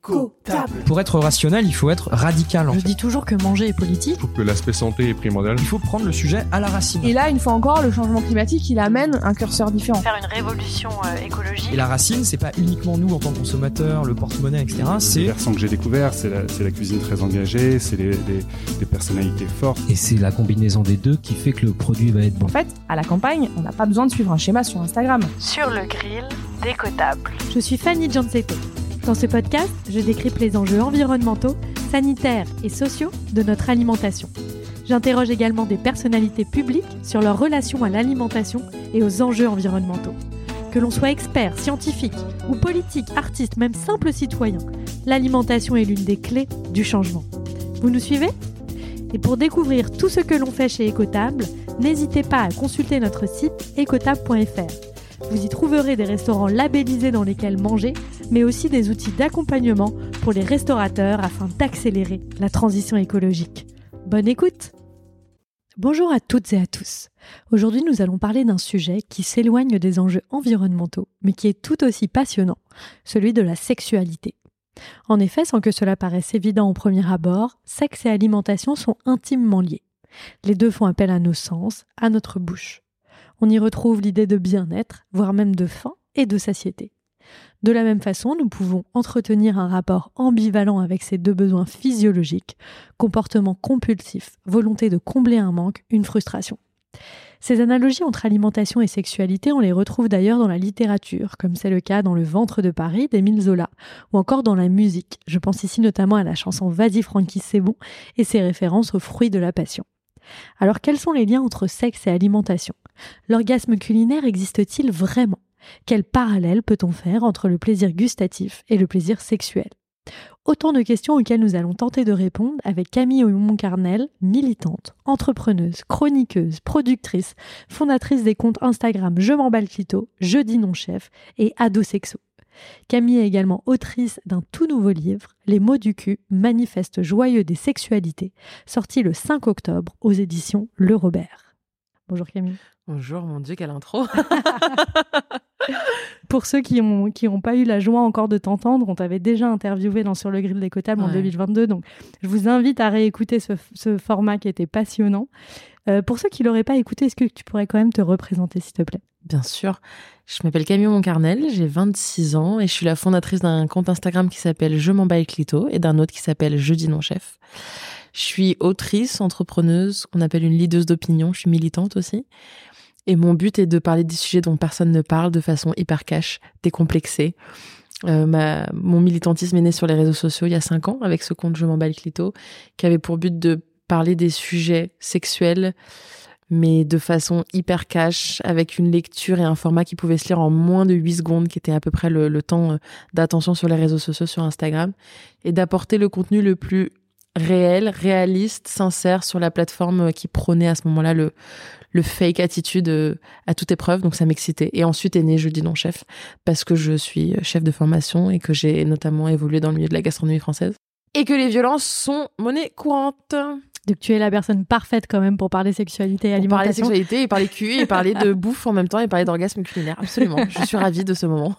Écotable. Pour être rationnel, il faut être radical. Je dis toujours que manger est politique. Je trouve que l'aspect santé est primordial. Il faut prendre le sujet à la racine. Et là, une fois encore, le changement climatique, il amène un curseur différent. Faire une révolution écologique. Et la racine, c'est pas uniquement nous en tant que consommateurs, le porte-monnaie, etc. C'est les versants que j'ai découverts, c'est la cuisine très engagée, c'est des personnalités fortes. Et c'est la combinaison des deux qui fait que le produit va être bon. En fait, à la campagne, on n'a pas besoin de suivre un schéma sur Instagram. Sur le grill d'Écotable. Je suis Fanny Gianceto. Dans ce podcast, je décrypte les enjeux environnementaux, sanitaires et sociaux de notre alimentation. J'interroge également des personnalités publiques sur leur relation à l'alimentation et aux enjeux environnementaux. Que l'on soit expert, scientifique ou politique, artiste, même simple citoyen, l'alimentation est l'une des clés du changement. Vous nous suivez ? Et pour découvrir tout ce que l'on fait chez Écotable, n'hésitez pas à consulter notre site écotable.fr. Vous y trouverez des restaurants labellisés dans lesquels manger, mais aussi des outils d'accompagnement pour les restaurateurs afin d'accélérer la transition écologique. Bonne écoute! Bonjour à toutes et à tous. Aujourd'hui, nous allons parler d'un sujet qui s'éloigne des enjeux environnementaux, mais qui est tout aussi passionnant, celui de la sexualité. En effet, sans que cela paraisse évident au premier abord, sexe et alimentation sont intimement liés. Les deux font appel à nos sens, à notre bouche. On y retrouve l'idée de bien-être, voire même de faim et de satiété. De la même façon, nous pouvons entretenir un rapport ambivalent avec ces deux besoins physiologiques, comportement compulsif, volonté de combler un manque, une frustration. Ces analogies entre alimentation et sexualité, on les retrouve d'ailleurs dans la littérature, comme c'est le cas dans Le Ventre de Paris d'Émile Zola, ou encore dans la musique. Je pense ici notamment à la chanson Vas-y Francky c'est bon et ses références aux fruits de la passion. Alors quels sont les liens entre sexe et alimentation ? L'orgasme culinaire existe-t-il vraiment ? Quel parallèle peut-on faire entre le plaisir gustatif et le plaisir sexuel ? Autant de questions auxquelles nous allons tenter de répondre avec Camille Aumont-Carnel, militante, entrepreneuse, chroniqueuse, productrice, fondatrice des comptes Instagram Je m'emballe clito, Je dis non chef et Ado Sexo. Camille est également autrice d'un tout nouveau livre, Les mots du cul, manifeste joyeux des sexualités, sorti le 5 octobre aux éditions Le Robert. Bonjour Camille. Bonjour, mon Dieu, quelle intro. Pour ceux qui ont pas eu la joie encore de t'entendre, on t'avait déjà interviewé dans Sur le grill d'Écotable en 2022, donc je vous invite à réécouter ce format qui était passionnant. Pour ceux qui l'auraient pas écouté, est-ce que tu pourrais quand même te représenter, s'il te plaît ? Bien sûr. Je m'appelle Camille Aumont-Carnel, j'ai 26 ans et je suis la fondatrice d'un compte Instagram qui s'appelle Je m'emballe clito et d'un autre qui s'appelle Je dis non chef. Je suis autrice, entrepreneuse, qu'on appelle une leaduse d'opinion, je suis militante aussi. Et mon but est de parler des sujets dont personne ne parle de façon hyper cash, décomplexée. Mon militantisme est né sur les réseaux sociaux il y a 5 ans avec ce compte Je m'emballe clito qui avait pour but de parler des sujets sexuels mais de façon hyper cash, avec une lecture et un format qui pouvait se lire en moins de 8 secondes, qui était à peu près le temps d'attention sur les réseaux sociaux, sur Instagram, et d'apporter le contenu le plus réel, réaliste, sincère sur la plateforme qui prônait à ce moment-là le fake attitude à toute épreuve, donc ça m'excitait. Et ensuite est né Je dis non chef, parce que je suis chef de formation et que j'ai notamment évolué dans le milieu de la gastronomie française. Et que les violences sont monnaie courante. Donc tu es la personne parfaite quand même pour parler sexualité et alimentation. Parler sexualité et parler cul et parler de bouffe en même temps et parler d'orgasme culinaire. Absolument. Je suis ravie de ce moment.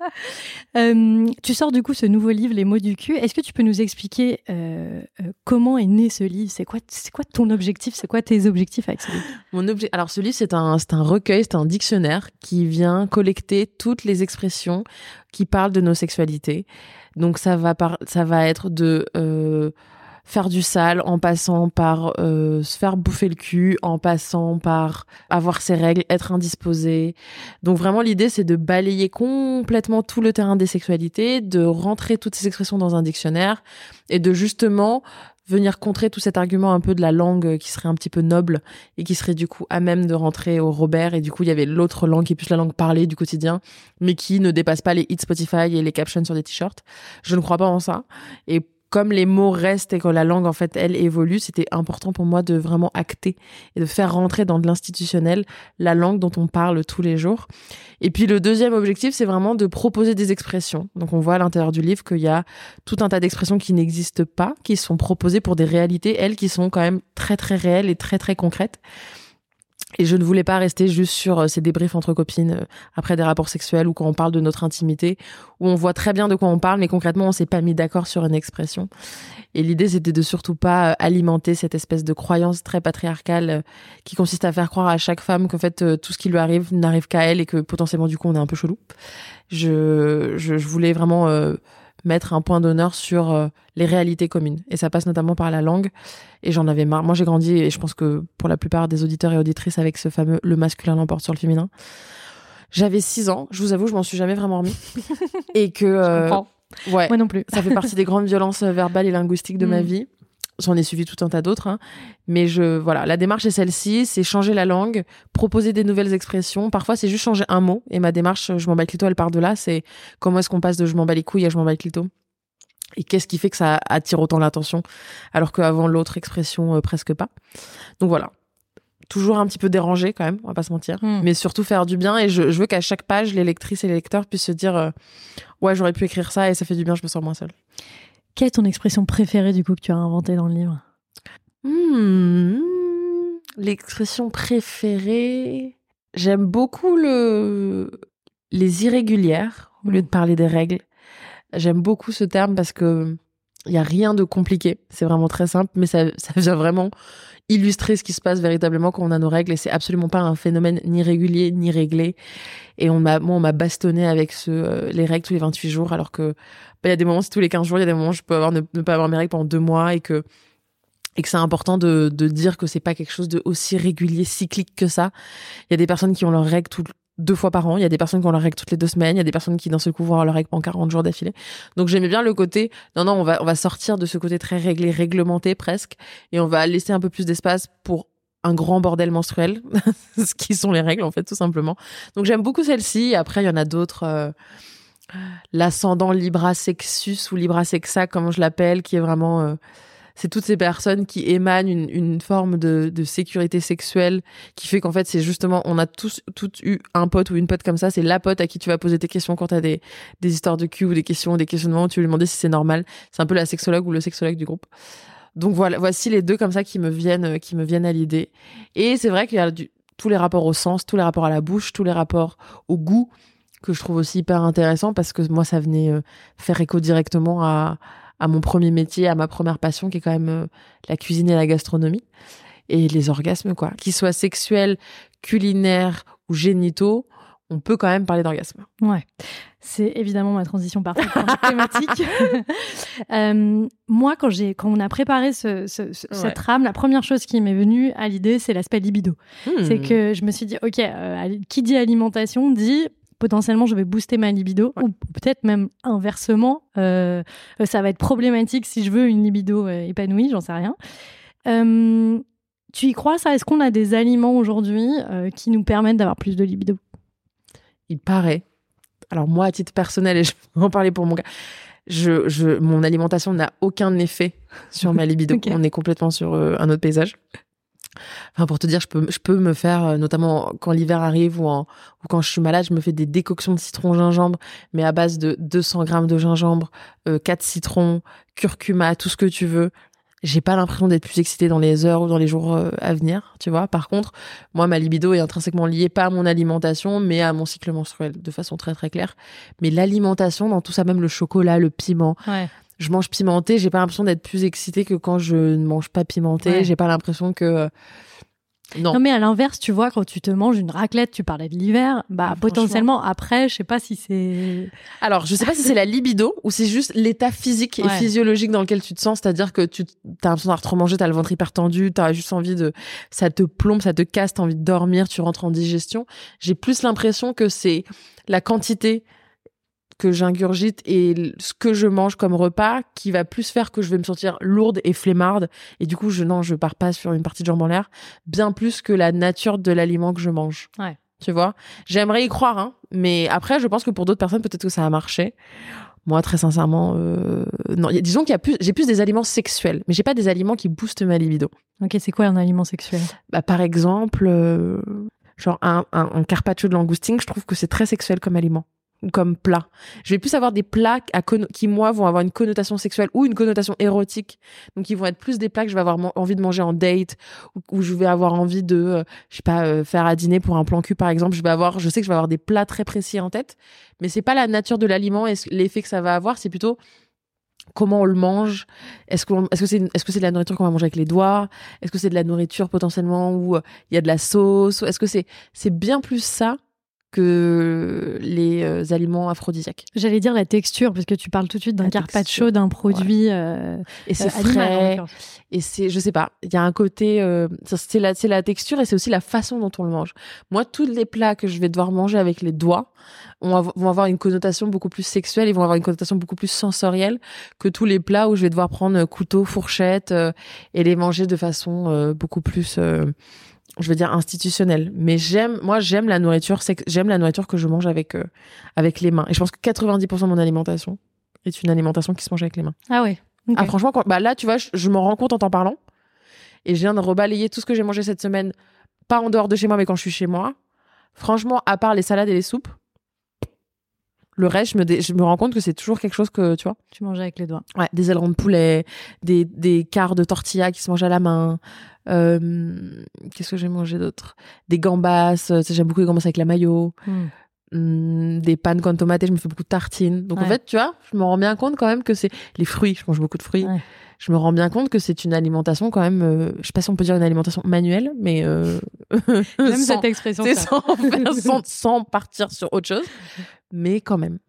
Tu sors du coup ce nouveau livre, Les mots du cul. Est-ce que tu peux nous expliquer comment est né ce livre ? C'est quoi ton objectif ? C'est quoi tes objectifs avec ce livre ? Alors ce livre, c'est un recueil, c'est un dictionnaire qui vient collecter toutes les expressions qui parlent de nos sexualités. Donc ça va être de faire du sale en passant par se faire bouffer le cul, en passant par avoir ses règles, être indisposé. Donc vraiment l'idée c'est de balayer complètement tout le terrain des sexualités, de rentrer toutes ces expressions dans un dictionnaire et de justement venir contrer tout cet argument un peu de la langue qui serait un petit peu noble et qui serait du coup à même de rentrer au Robert, et du coup il y avait l'autre langue qui est plus la langue parlée du quotidien mais qui ne dépasse pas les hits Spotify et les captions sur des t-shirts. Je ne crois pas en ça, et comme les mots restent et que la langue, en fait, elle évolue, c'était important pour moi de vraiment acter et de faire rentrer dans de l'institutionnel la langue dont on parle tous les jours. Et puis, le deuxième objectif, c'est vraiment de proposer des expressions. Donc, on voit à l'intérieur du livre qu'il y a tout un tas d'expressions qui n'existent pas, qui sont proposées pour des réalités, elles, qui sont quand même très, très réelles et très, très concrètes. Et je ne voulais pas rester juste sur ces débriefs entre copines après des rapports sexuels ou quand on parle de notre intimité, où on voit très bien de quoi on parle, mais concrètement, on s'est pas mis d'accord sur une expression. Et l'idée, c'était de surtout pas alimenter cette espèce de croyance très patriarcale qui consiste à faire croire à chaque femme qu'en fait, tout ce qui lui arrive n'arrive qu'à elle et que potentiellement, du coup, on est un peu chelou. Je voulais vraiment mettre un point d'honneur sur les réalités communes. Et ça passe notamment par la langue. Et j'en avais marre. Moi, j'ai grandi, et je pense que pour la plupart des auditeurs et auditrices, avec ce fameux « le masculin l'emporte sur le féminin ». J'avais 6 ans. Je vous avoue, je m'en suis jamais vraiment remis. Et que... Je comprends. Ouais, Moi non plus. ça fait partie des grandes violences verbales et linguistiques de ma vie. J'en ai suivi tout un tas d'autres, hein. Mais voilà, la démarche est celle-ci, c'est changer la langue, proposer des nouvelles expressions. Parfois, c'est juste changer un mot. Et ma démarche, je m'en bats le clito, elle part de là. C'est comment est-ce qu'on passe de je m'en bats les couilles à je m'en bats le clito. Et qu'est-ce qui fait que ça attire autant l'attention, alors qu'avant l'autre expression, presque pas. Donc voilà. Toujours un petit peu dérangé quand même, on va pas se mentir. Mais surtout faire du bien. Et je veux qu'à chaque page, les lectrices et les lecteurs puissent se dire ouais, j'aurais pu écrire ça et ça fait du bien, je me sens moins seule. Quelle est ton expression préférée du coup que tu as inventée dans le livre? L'expression préférée, j'aime beaucoup les irrégulières au lieu de parler des règles. J'aime beaucoup ce terme parce que il y a rien de compliqué, c'est vraiment très simple, mais ça vient vraiment illustrer ce qui se passe véritablement quand on a nos règles, et c'est absolument pas un phénomène ni régulier ni réglé. Et on m'a bastonné avec les règles tous les 28 jours, alors que il y a des moments, c'est tous les 15 jours, il y a des moments où je peux ne pas avoir mes règles pendant 2 mois, et que c'est important de dire que c'est pas quelque chose de aussi régulier, cyclique que ça. Il y a des personnes qui ont leurs règles 2 fois par an, il y a des personnes qui ont leurs règles toutes les 2 semaines, il y a des personnes qui d'un seul coup vont avoir leurs règles pendant 40 jours d'affilée. Donc j'aimais bien le côté, non, on va sortir de ce côté très réglé, réglementé presque, et on va laisser un peu plus d'espace pour un grand bordel menstruel, ce qui sont les règles en fait, tout simplement. Donc j'aime beaucoup celle-ci. Après, il y en a d'autres, l'ascendant Libra Sexus ou Libra Sexa, comme je l'appelle, qui est vraiment... c'est toutes ces personnes qui émanent une forme de sécurité sexuelle qui fait qu'en fait, c'est justement, on a toutes eu un pote ou une pote comme ça. C'est la pote à qui tu vas poser tes questions quand t'as des histoires de cul ou des questionnements où tu lui demander si c'est normal. C'est un peu la sexologue ou le sexologue du groupe. Donc voilà, voici les 2 comme ça qui me viennent à l'idée. Et c'est vrai qu'il y a tous les rapports au sens, tous les rapports à la bouche, tous les rapports au goût que je trouve aussi hyper intéressant parce que moi, ça venait faire écho directement à mon premier métier, à ma première passion, qui est quand même la cuisine et la gastronomie. Et les orgasmes, quoi. Qu'ils soient sexuels, culinaires ou génitaux, on peut quand même parler d'orgasme. Ouais. C'est évidemment ma transition parfaite pour la thématique. Moi, quand on a préparé cette trame, la première chose qui m'est venue à l'idée, c'est l'aspect libido. C'est que je me suis dit, OK, qui dit alimentation dit... potentiellement, je vais booster ma libido, ou peut-être même inversement, ça va être problématique si je veux une libido épanouie, j'en sais rien. Tu y crois, ça? Est-ce qu'on a des aliments aujourd'hui qui nous permettent d'avoir plus de libido? Il paraît. Alors moi, à titre personnel, et je vais en parler pour mon cas, mon alimentation n'a aucun effet sur ma libido. Okay. On est complètement sur un autre paysage. Enfin, pour te dire, je peux me faire, notamment quand l'hiver arrive ou quand je suis malade, je me fais des décoctions de citron gingembre, mais à base de 200 grammes de gingembre, 4 citrons, curcuma, tout ce que tu veux. J'ai pas l'impression d'être plus excitée dans les heures ou dans les jours à venir, tu vois. Par contre, moi, ma libido est intrinsèquement liée pas à mon alimentation, mais à mon cycle menstruel, de façon très très claire. Mais l'alimentation, dans tout ça, même le chocolat, le piment... Ouais. Je mange pimenté, j'ai pas l'impression d'être plus excitée que quand je ne mange pas pimenté. Ouais. J'ai pas l'impression que... Non, mais à l'inverse, tu vois, quand tu te manges une raclette, tu parlais de l'hiver, potentiellement, après, je sais pas si c'est... Alors, je sais pas si c'est la libido ou c'est juste l'état physique et physiologique dans lequel tu te sens, c'est-à-dire que t'as l'impression d'avoir trop mangé, t'as le ventre hyper tendu, t'as juste envie ça te plombe, ça te casse, t'as envie de dormir, tu rentres en digestion. J'ai plus l'impression que c'est la quantité que j'ingurgite et ce que je mange comme repas qui va plus faire que je vais me sentir lourde et flemmarde, et du coup je pars pas sur une partie de jambes en l'air, bien plus que la nature de l'aliment que je mange. Ouais. Tu vois, j'aimerais y croire, hein, mais après je pense que pour d'autres personnes peut-être que ça a marché. Moi, très sincèrement, non. Disons j'ai plus des aliments sexuels, mais j'ai pas des aliments qui boostent ma libido. Ok, c'est quoi un aliment sexuel? Par exemple, genre un carpaccio de langoustine, je trouve que c'est très sexuel comme aliment. ou comme plat. Je vais plus avoir des plats qui, moi, vont avoir une connotation sexuelle ou une connotation érotique. Donc, ils vont être plus des plats que je vais avoir envie de manger en date ou je vais avoir envie de, je sais pas, faire à dîner pour un plan cul, par exemple. Je sais que je vais avoir des plats très précis en tête, mais c'est pas la nature de l'aliment et l'effet que ça va avoir, c'est plutôt comment on le mange. Est-ce que c'est de la nourriture qu'on va manger avec les doigts? Est-ce que c'est de la nourriture potentiellement où il y a de la sauce? Est-ce que c'est bien plus ça que les aliments aphrodisiaques? J'allais dire la texture, parce que tu parles tout de suite d'un carpaccio, d'un produit et c'est animal, frais, et c'est, je sais pas, il y a un côté, c'est la texture et c'est aussi la façon dont on le mange. Moi, tous les plats que je vais devoir manger avec les doigts vont avoir une connotation beaucoup plus sexuelle, ils vont avoir une connotation beaucoup plus sensorielle que tous les plats où je vais devoir prendre couteau, fourchette et les manger de façon beaucoup plus je veux dire institutionnelle. Mais j'aime la nourriture que je mange avec les mains. Et je pense que 90% de mon alimentation est une alimentation qui se mange avec les mains. Ah ouais. Okay. Ah franchement, là tu vois, je m'en rends compte en t'en parlant. Et je viens de rebalayer tout ce que j'ai mangé cette semaine, pas en dehors de chez moi, mais quand je suis chez moi. Franchement, à part les salades et les soupes, le reste, je me rends compte que c'est toujours quelque chose que, tu vois. Tu manges avec les doigts. Ouais, des ailerons de poulet, des quarts de tortilla qui se mangent à la main. Qu'est-ce que j'ai mangé d'autre? Des gambas, j'aime beaucoup les gambas avec la mayo. Des pannes con tomate, je me fais beaucoup de tartines. Donc en fait, tu vois, je me rends bien compte quand même que c'est les fruits, je mange beaucoup de fruits. Ouais. Je me rends bien compte que c'est une alimentation quand même, je sais pas si on peut dire une alimentation manuelle, mais même cette expression, c'est sans partir sur autre chose, mais quand même.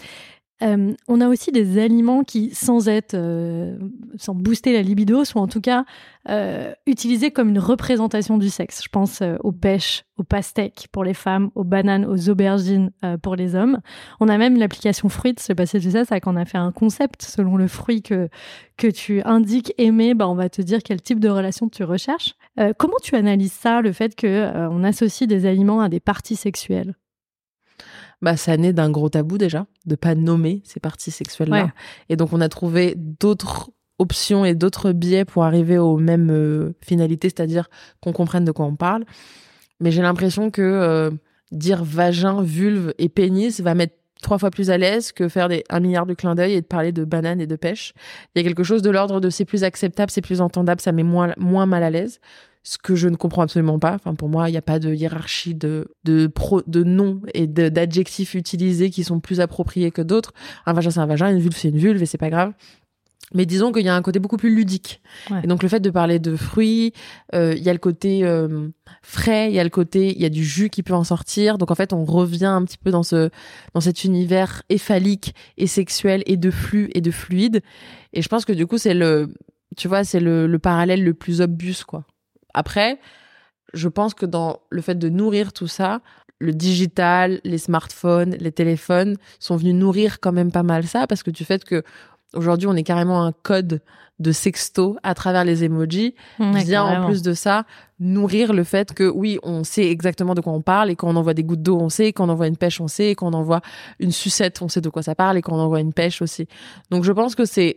On a aussi des aliments qui, sans booster la libido, sont en tout cas utilisés comme une représentation du sexe. Je pense aux pêches, aux pastèques pour les femmes, aux bananes, aux aubergines pour les hommes. On a même l'application Fruits, je sais pas si tu sais ça, qu'on a fait un concept selon le fruit que tu indiques aimer, on va te dire quel type de relation tu recherches. Comment tu analyses ça, le fait qu'on associe des aliments à des parties sexuelles? Ça naît d'un gros tabou déjà, de pas nommer ces parties sexuelles-là. Ouais. Et donc, on a trouvé d'autres options et d'autres biais pour arriver aux mêmes finalités, c'est-à-dire qu'on comprenne de quoi on parle. Mais j'ai l'impression que dire vagin, vulve et pénis va mettre 3 fois plus à l'aise que faire 1 milliard de clins d'œil et de parler de bananes et de pêche. Il y a quelque chose de l'ordre de c'est plus acceptable, c'est plus entendable, ça met moins mal à l'aise. Ce que je ne comprends absolument pas. Enfin, pour moi, il n'y a pas de hiérarchie de noms et d'adjectifs utilisés qui sont plus appropriés que d'autres. Un vagin, c'est un vagin, une vulve, c'est une vulve et c'est pas grave. Mais disons qu'il y a un côté beaucoup plus ludique. Ouais. Et donc, le fait de parler de fruits, il y a le côté frais, il y a du jus qui peut en sortir. Donc, en fait, on revient un petit peu dans cet univers éphalique et sexuel et de flux et de fluide. Et je pense que du coup, c'est le parallèle le plus obvious, quoi. Après, je pense que dans le fait de nourrir tout ça, le digital, les smartphones, les téléphones sont venus nourrir quand même pas mal ça, parce que du fait que aujourd'hui on est carrément un code de sexto à travers les emojis, vient en plus de ça nourrir le fait que oui, on sait exactement de quoi on parle, et quand on envoie des gouttes d'eau, on sait, quand on envoie une pêche, on sait, et quand on envoie une sucette, on sait de quoi ça parle, et quand on envoie une pêche aussi. Donc je pense que c'est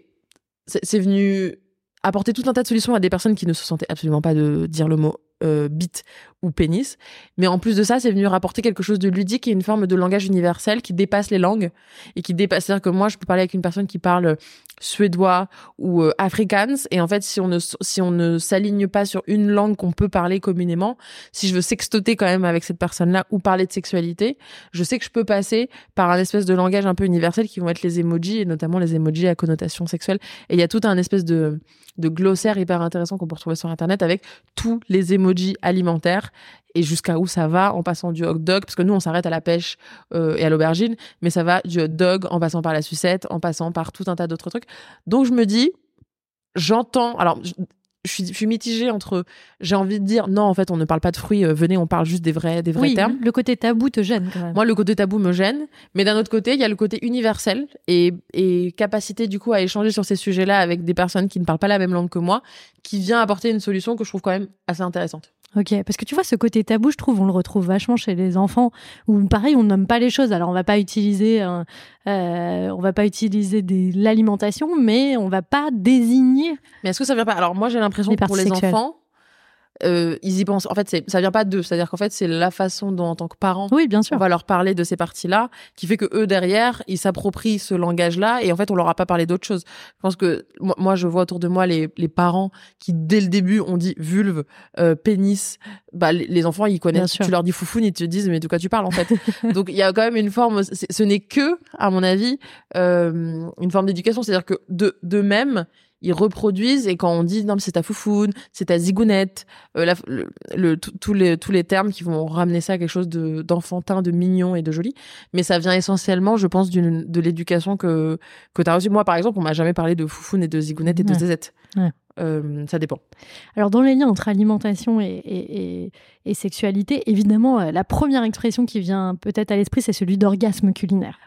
venu apporter tout un tas de solutions à des personnes qui ne se sentaient absolument pas de dire le mot bite ou pénis. Mais en plus de ça, c'est venu rapporter quelque chose de ludique et une forme de langage universel qui dépasse les langues et qui dépasse. C'est-à-dire que moi, je peux parler avec une personne qui parle suédois ou afrikaans, et en fait, si on ne s'aligne pas sur une langue qu'on peut parler communément, si je veux sextoter quand même avec cette personne-là ou parler de sexualité, je sais que je peux passer par un espèce de langage un peu universel qui vont être les emojis, et notamment les emojis à connotation sexuelle. Et il y a tout un espèce de glossaire hyper intéressant qu'on peut retrouver sur Internet avec tous les emojis alimentaires et jusqu'à où ça va, en passant du hot dog, parce que nous on s'arrête à la pêche et à l'aubergine, mais ça va du hot dog en passant par la sucette, en passant par tout un tas d'autres trucs. Donc je me dis, j'entends, alors je suis mitigée entre, j'ai envie de dire non, en fait on ne parle pas de fruits, venez, on parle juste des vrais termes. Le côté tabou te gêne quand même. Moi, le côté tabou me gêne, mais d'un autre côté il y a le côté universel et capacité du coup à échanger sur ces sujets-là avec des personnes qui ne parlent pas la même langue que moi, qui vient apporter une solution que je trouve quand même assez intéressante. Ok, parce que tu vois, ce côté tabou, je trouve, on le retrouve vachement chez les enfants, où pareil, on nomme pas les choses. Alors, on va pas utiliser l'alimentation, mais on va pas désigner. Mais est-ce que ça vient pas? Alors, moi, j'ai l'impression que pour les enfants, ils y pensent. En fait, ça vient pas d'eux. C'est-à-dire qu'en fait, c'est la façon dont, en tant que parents, Oui, bien sûr. on va leur parler de ces parties-là, qui fait que eux derrière, ils s'approprient ce langage-là, et en fait, on leur a pas parlé d'autre chose. Je pense que moi, je vois autour de moi les parents qui dès le début ont dit vulve, pénis. Bah, les enfants, ils connaissent. Tu leur dis foufoune, ils te disent mais de quoi tu parles en fait. Donc il y a quand même une forme. Ce n'est que, à mon avis, une forme d'éducation. C'est-à-dire que d'eux-mêmes, ils reproduisent, et quand on dit non mais c'est ta foufoune, c'est ta zigounette, tous les termes qui vont ramener ça à quelque chose d'enfantin, de mignon et de joli, mais ça vient essentiellement, je pense, de l'éducation que t'as reçue. Moi par exemple, on m'a jamais parlé de foufoune et de zigounette et de zézette. Ouais. Ça dépend. Alors dans les liens entre alimentation et sexualité, évidemment, la première expression qui vient peut-être à l'esprit, c'est celui d'orgasme culinaire.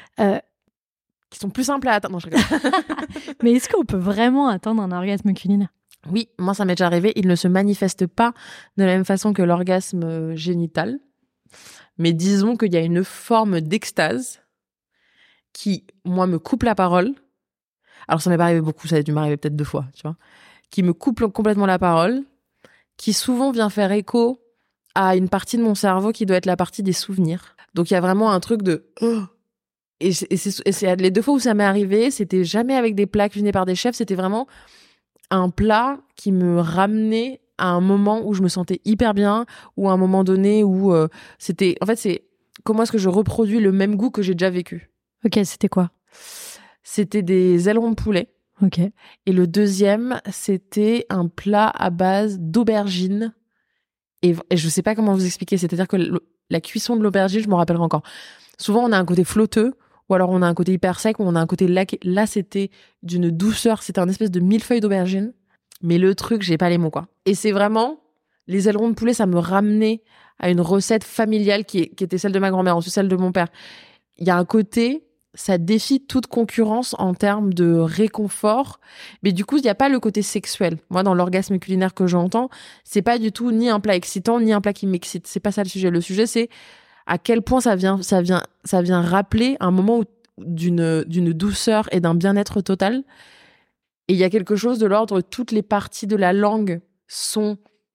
Qui sont plus simples à atteindre. Non, je rigole. Mais est-ce qu'on peut vraiment atteindre un orgasme culinaire ? Oui, moi ça m'est déjà arrivé. Il ne se manifeste pas de la même façon que l'orgasme génital. Mais disons qu'il y a une forme d'extase qui, moi, me coupe la parole. Alors ça m'est pas arrivé beaucoup, ça a dû m'arriver peut-être 2 fois, tu vois. Qui me coupe complètement la parole, qui souvent vient faire écho à une partie de mon cerveau qui doit être la partie des souvenirs. Donc il y a vraiment un truc de... Et c'est les 2 fois où ça m'est arrivé, c'était jamais avec des plats cuisinés par des chefs, c'était vraiment un plat qui me ramenait à un moment où je me sentais hyper bien, ou à un moment donné où c'était... En fait, c'est comment est-ce que je reproduis le même goût que j'ai déjà vécu. Ok, c'était quoi ? C'était des ailerons de poulet. Ok. Et le deuxième, c'était un plat à base d'aubergine. Et je sais pas comment vous expliquer, c'est-à-dire que la cuisson de l'aubergine, je me rappellerai encore. Souvent, on a un côté flotteux, ou alors on a un côté hyper sec, ou on a un côté laqué. Là, c'était d'une douceur, c'était un espèce de millefeuille d'aubergine. Mais le truc, j'ai pas les mots, quoi. Et c'est vraiment, les ailerons de poulet, ça me ramenait à une recette familiale qui était celle de ma grand-mère, ensuite celle de mon père. Il y a un côté, ça défie toute concurrence en termes de réconfort. Mais du coup, il n'y a pas le côté sexuel. Moi, dans l'orgasme culinaire que j'entends, c'est pas du tout ni un plat excitant, ni un plat qui m'excite. C'est pas ça le sujet. Le sujet, c'est à quel point ça vient rappeler un moment d'une douceur et d'un bien-être total. Et il y a quelque chose de l'ordre, toutes les parties de la langue sont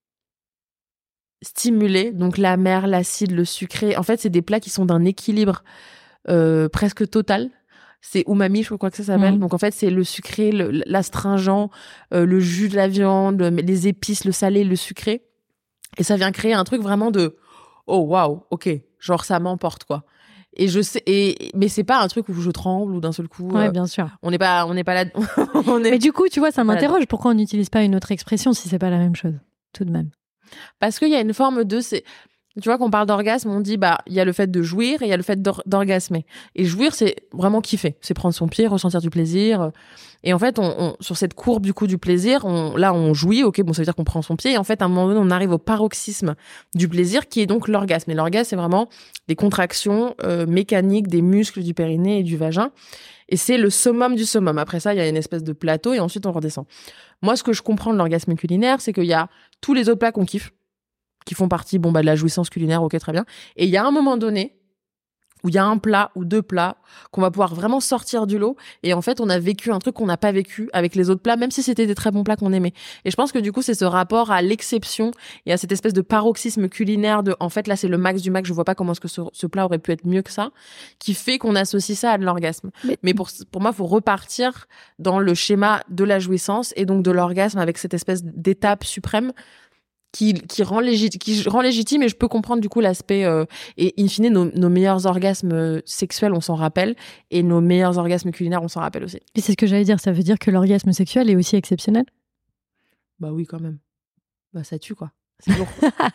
stimulées. Donc l'amer, l'acide, le sucré. En fait, c'est des plats qui sont d'un équilibre presque total. C'est umami, je crois que ça s'appelle. Donc en fait, c'est le sucré, l'astringent, le jus de la viande, les épices, le salé, le sucré. Et ça vient créer un truc vraiment de oh waouh, ok, genre ça m'emporte quoi. Et je sais, mais c'est pas un truc où je tremble ou d'un seul coup. Ouais, bien sûr. On n'est pas là. Mais du coup, tu vois, ça m'interroge. Pourquoi on n'utilise pas une autre expression si c'est pas la même chose, tout de même? Parce qu'il y a une forme de, tu vois, qu'on parle d'orgasme, on dit, bah, il y a le fait de jouir et il y a le fait d'orgasmer. Et jouir, c'est vraiment kiffer. C'est prendre son pied, ressentir du plaisir. Et en fait, sur cette courbe, du coup, du plaisir, on jouit. Ok, bon, ça veut dire qu'on prend son pied. Et en fait, à un moment donné, on arrive au paroxysme du plaisir, qui est donc l'orgasme. Et l'orgasme, c'est vraiment des contractions mécaniques des muscles du périnée et du vagin. Et c'est le summum du summum. Après ça, il y a une espèce de plateau et ensuite, on redescend. Moi, ce que je comprends de l'orgasme culinaire, c'est qu'il y a tous les autres plats qu'on kiffe, qui font partie de la jouissance culinaire, ok, très bien. Et il y a un moment donné où il y a un plat ou 2 plats qu'on va pouvoir vraiment sortir du lot. Et en fait, on a vécu un truc qu'on n'a pas vécu avec les autres plats, même si c'était des très bons plats qu'on aimait. Et je pense que du coup, c'est ce rapport à l'exception et à cette espèce de paroxysme culinaire de, en fait, là, c'est le max du max. Je vois pas comment est-ce que ce plat aurait pu être mieux que ça, qui fait qu'on associe ça à de l'orgasme. Mais pour moi, faut repartir dans le schéma de la jouissance et donc de l'orgasme avec cette espèce d'étape suprême qui rend légitime, et je peux comprendre du coup l'aspect et in fine nos meilleurs orgasmes sexuels, on s'en rappelle, et nos meilleurs orgasmes culinaires, on s'en rappelle aussi. Et c'est ce que j'allais dire, ça veut dire que l'orgasme sexuel est aussi exceptionnel? Bah oui, quand même. Bah ça tue quoi. C'est lourd.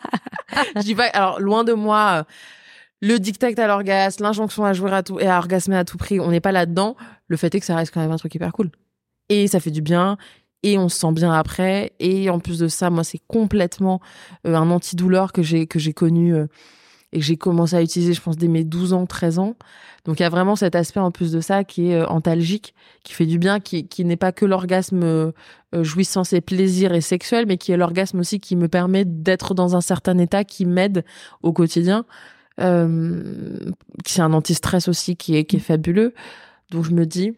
Je dis pas, alors loin de moi le diktat à l'orgasme, l'injonction à jouir et à orgasmer à tout prix, on n'est pas là-dedans. Le fait est que ça reste quand même un truc hyper cool. Et ça fait du bien. Et on se sent bien après. Et en plus de ça, moi, c'est complètement un antidouleur que j'ai connu et que j'ai commencé à utiliser, je pense, dès mes 12 ans, 13 ans. Donc, il y a vraiment cet aspect, en plus de ça, qui est antalgique, qui fait du bien, qui n'est pas que l'orgasme jouissance et plaisir et sexuel, mais qui est l'orgasme aussi qui me permet d'être dans un certain état qui m'aide au quotidien. C'est un anti-stress aussi qui est fabuleux. Donc, je me dis...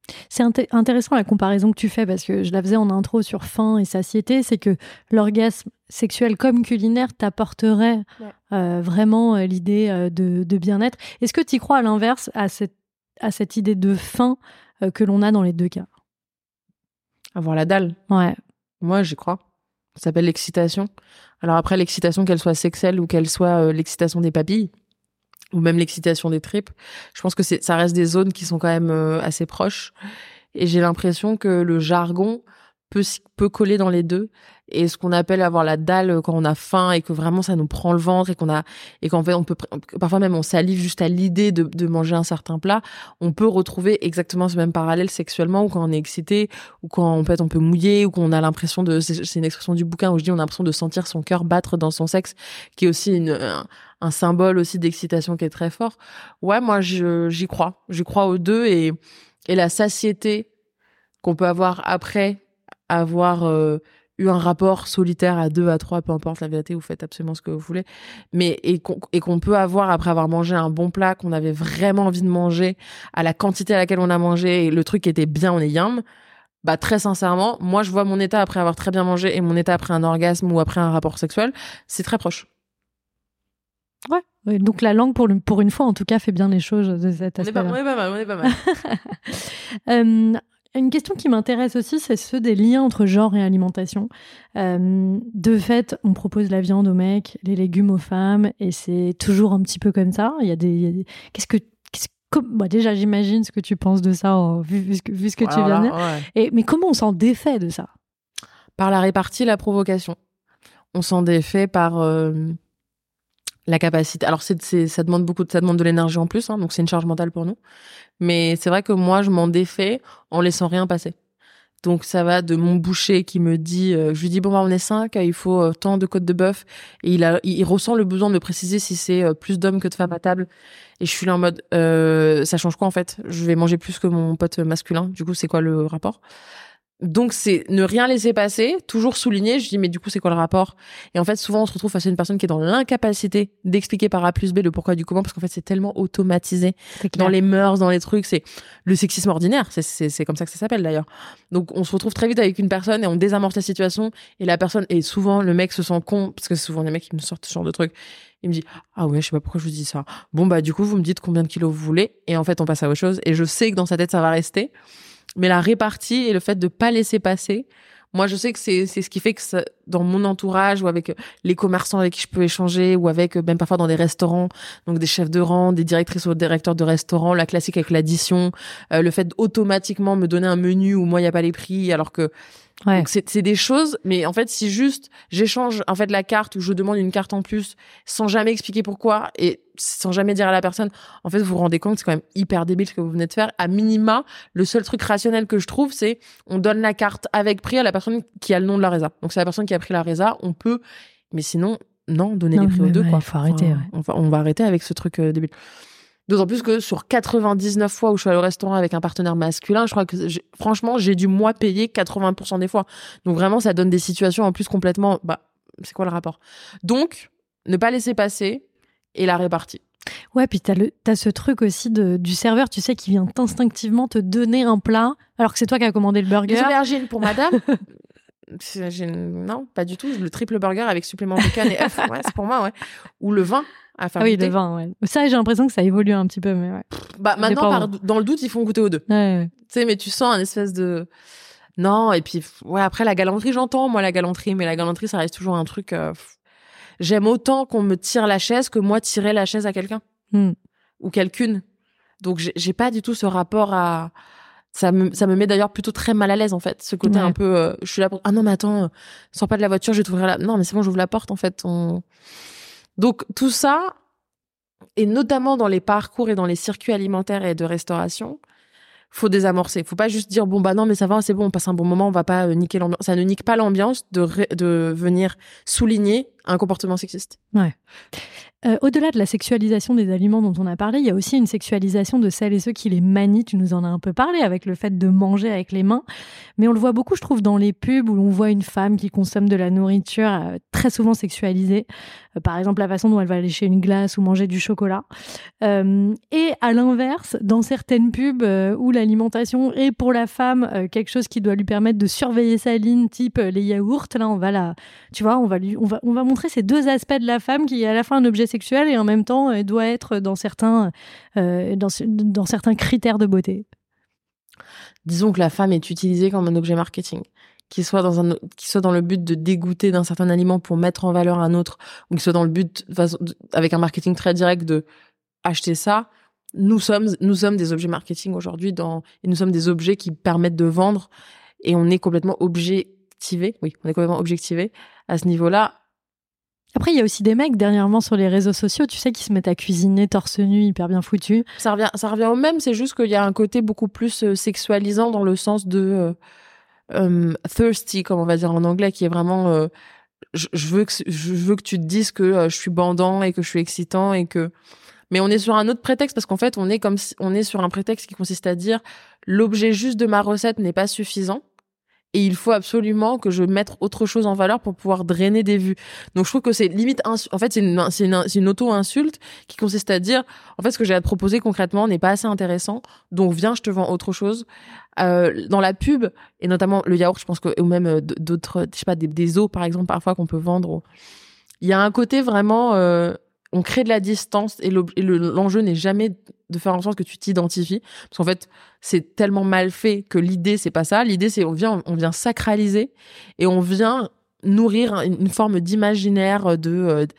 C'est intéressant la comparaison que tu fais, parce que je la faisais en intro sur faim et satiété, c'est que l'orgasme sexuel comme culinaire t'apporterait vraiment l'idée de bien-être. Est-ce que tu y crois à l'inverse, à cette idée de faim que l'on a dans les deux cas? Avoir la dalle. Ouais. Moi, j'y crois. Ça s'appelle l'excitation. Alors après, l'excitation, qu'elle soit sexuelle ou qu'elle soit l'excitation des papilles, ou même l'excitation des tripes, je pense que ça reste des zones qui sont quand même assez proches. Et j'ai l'impression que le jargon peut coller dans les deux. Et ce qu'on appelle avoir la dalle quand on a faim et que vraiment ça nous prend le ventre et qu'en fait parfois même on salive juste à l'idée de manger un certain plat, on peut retrouver exactement ce même parallèle sexuellement, ou quand on est excité, ou quand en fait on peut mouiller, ou qu'on a l'impression c'est une expression du bouquin où je dis on a l'impression de sentir son cœur battre dans son sexe, qui est aussi un symbole aussi d'excitation qui est très fort. Ouais, moi j'y crois aux deux, et la satiété qu'on peut avoir après avoir eu un rapport solitaire à 2, à 3, peu importe la vérité, vous faites absolument ce que vous voulez, mais et qu'on peut avoir après avoir mangé un bon plat qu'on avait vraiment envie de manger, à la quantité à laquelle on a mangé, et le truc qui était bien, on est yam. Bah très sincèrement, moi je vois mon état après avoir très bien mangé et mon état après un orgasme ou après un rapport sexuel, c'est très proche. Ouais. Donc la langue, pour une fois en tout cas, fait bien les choses de cet aspect-là. On est pas mal. Une question qui m'intéresse aussi, c'est ceux des liens entre genre et alimentation. De fait, on propose la viande aux mecs, les légumes aux femmes, et c'est toujours un petit peu comme ça. Déjà, j'imagine ce que tu penses de ça, vu ce que tu viens de dire. Ouais. Mais comment on s'en défait de ça? Par la répartie, la provocation. On s'en défait par la capacité. Alors ça demande de l'énergie en plus, hein, donc c'est une charge mentale pour nous. Mais c'est vrai que moi, je m'en défais en laissant rien passer. Donc ça va de mon boucher qui me dit, je lui dis bon bah on est 5, il faut tant de côtes de bœuf, et il ressent le besoin de me préciser si c'est plus d'hommes que de femmes à table, et je suis là en mode ça change quoi en fait? Je vais manger plus que mon pote masculin, du coup c'est quoi le rapport? Donc c'est ne rien laisser passer, toujours souligner. Je dis mais du coup c'est quoi le rapport? Et en fait souvent on se retrouve face à une personne qui est dans l'incapacité d'expliquer par A plus B le pourquoi du comment, parce qu'en fait c'est tellement automatisé dans les mœurs, dans les trucs. C'est le sexisme ordinaire, c'est comme ça que ça s'appelle d'ailleurs. Donc on se retrouve très vite avec une personne et on désamorce la situation, et la personne, et souvent le mec se sent con, parce que souvent les mecs qui me sortent ce genre de trucs, il me dit ah ouais je sais pas pourquoi je vous dis ça, bon bah du coup vous me dites combien de kilos vous voulez, et en fait on passe à autre chose, et je sais que dans sa tête ça va rester. Mais la répartie et le fait de pas laisser passer, moi je sais que c'est ce qui fait que ça, dans mon entourage ou avec les commerçants avec qui je peux échanger, ou avec même parfois dans des restaurants, donc des chefs de rang, des directrices ou directeurs de restaurants, la classique avec l'addition, le fait d'automatiquement me donner un menu où moi il y a pas les prix, alors que ouais. Donc c'est des choses, mais en fait si juste j'échange en fait la carte, ou je demande une carte en plus sans jamais expliquer pourquoi et sans jamais dire à la personne, en fait vous vous rendez compte c'est quand même hyper débile ce que vous venez de faire. À minima, le seul truc rationnel que je trouve, c'est on donne la carte avec prix à la personne qui a le nom de la résa. Donc c'est la personne qui a pris la résa, on peut, mais sinon non, donner les prix aux deux quoi. Faut arrêter. On va arrêter avec ce truc débile. D'autant plus que sur 99 fois où je suis allée au restaurant avec un partenaire masculin, je crois que franchement, j'ai dû moi payer 80% des fois. Donc vraiment, ça donne des situations en plus complètement, c'est quoi le rapport? Donc, ne pas laisser passer et la répartie. Ouais, puis t'as ce truc aussi du serveur, tu sais, qui vient instinctivement te donner un plat, alors que c'est toi qui as commandé le burger. Des aubergines pour madame. Non, pas du tout. Le triple burger avec supplément de canne et œufs, ouais, c'est pour moi, ouais. Ou le vin. Oui, le vin, ouais. Ça, j'ai l'impression que ça évolue un petit peu, mais ouais. Maintenant, dans le doute, ils font goûter aux deux. Ouais. Tu sais, mais tu sens un espèce de... Non, et puis, ouais, après, la galanterie, j'entends, moi, la galanterie, mais la galanterie, ça reste toujours un truc... J'aime autant qu'on me tire la chaise que moi tirer la chaise à quelqu'un. Ou quelqu'une. Donc, j'ai pas du tout ce rapport à... Ça me met d'ailleurs plutôt très mal à l'aise, en fait. Ce côté un peu... je suis là pour... Ah non, mais attends, sors pas de la voiture, je vais t'ouvrir la... Non, mais c'est bon, j'ouvre la porte, en fait. Donc, tout ça, et notamment dans les parcours et dans les circuits alimentaires et de restauration, faut désamorcer. Faut pas juste dire, bon, bah non, mais ça va, c'est bon, on passe un bon moment, on va pas niquer l'ambiance. Ça ne nique pas l'ambiance de venir souligner un comportement sexiste. Au-delà de la sexualisation des aliments dont on a parlé, il y a aussi une sexualisation de celles et ceux qui les manient. Tu nous en as un peu parlé avec le fait de manger avec les mains. Mais on le voit beaucoup, je trouve, dans les pubs où l'on voit une femme qui consomme de la nourriture très souvent sexualisée. Par exemple, la façon dont elle va lécher une glace ou manger du chocolat. Et à l'inverse, dans certaines pubs où l'alimentation est pour la femme quelque chose qui doit lui permettre de surveiller sa ligne, type les yaourts, là, on va montrer ces deux aspects de la femme qui est à la fois un objet sexuel et en même temps doit être dans certains critères de beauté. Disons que la femme est utilisée comme un objet marketing, qu'il soit dans le but de dégoûter d'un certain aliment pour mettre en valeur un autre, ou qu'il soit dans le but, avec un marketing très direct, de acheter ça. Nous sommes des objets marketing aujourd'hui et nous sommes des objets qui permettent de vendre, et on est complètement objectivés. Oui, on est complètement objectivés à ce niveau-là. Après, il y a aussi des mecs dernièrement sur les réseaux sociaux, tu sais, qui se mettent à cuisiner torse nu, hyper bien foutu. Ça revient au même, c'est juste qu'il y a un côté beaucoup plus sexualisant dans le sens de thirsty, comme on va dire en anglais, qui est vraiment je veux que tu te dises que je suis bandant et que je suis excitant mais on est sur un autre prétexte, parce qu'en fait, on est sur un prétexte qui consiste à dire l'objet juste de ma recette n'est pas suffisant. Et il faut absolument que je mette autre chose en valeur pour pouvoir drainer des vues. Donc je trouve que c'est limite en fait c'est une auto-insulte qui consiste à dire en fait ce que j'ai à te proposer concrètement n'est pas assez intéressant, donc viens, je te vends autre chose. Dans la pub, et notamment le yaourt, je pense que, ou même d'autres, je sais pas, des os par exemple parfois qu'on peut vendre, il y a un côté vraiment on crée de la distance, et l'enjeu n'est jamais de faire en sorte que tu t'identifies, parce qu'en fait c'est tellement mal fait que l'idée c'est pas ça. L'idée c'est on vient sacraliser et on vient nourrir une forme d'imaginaire de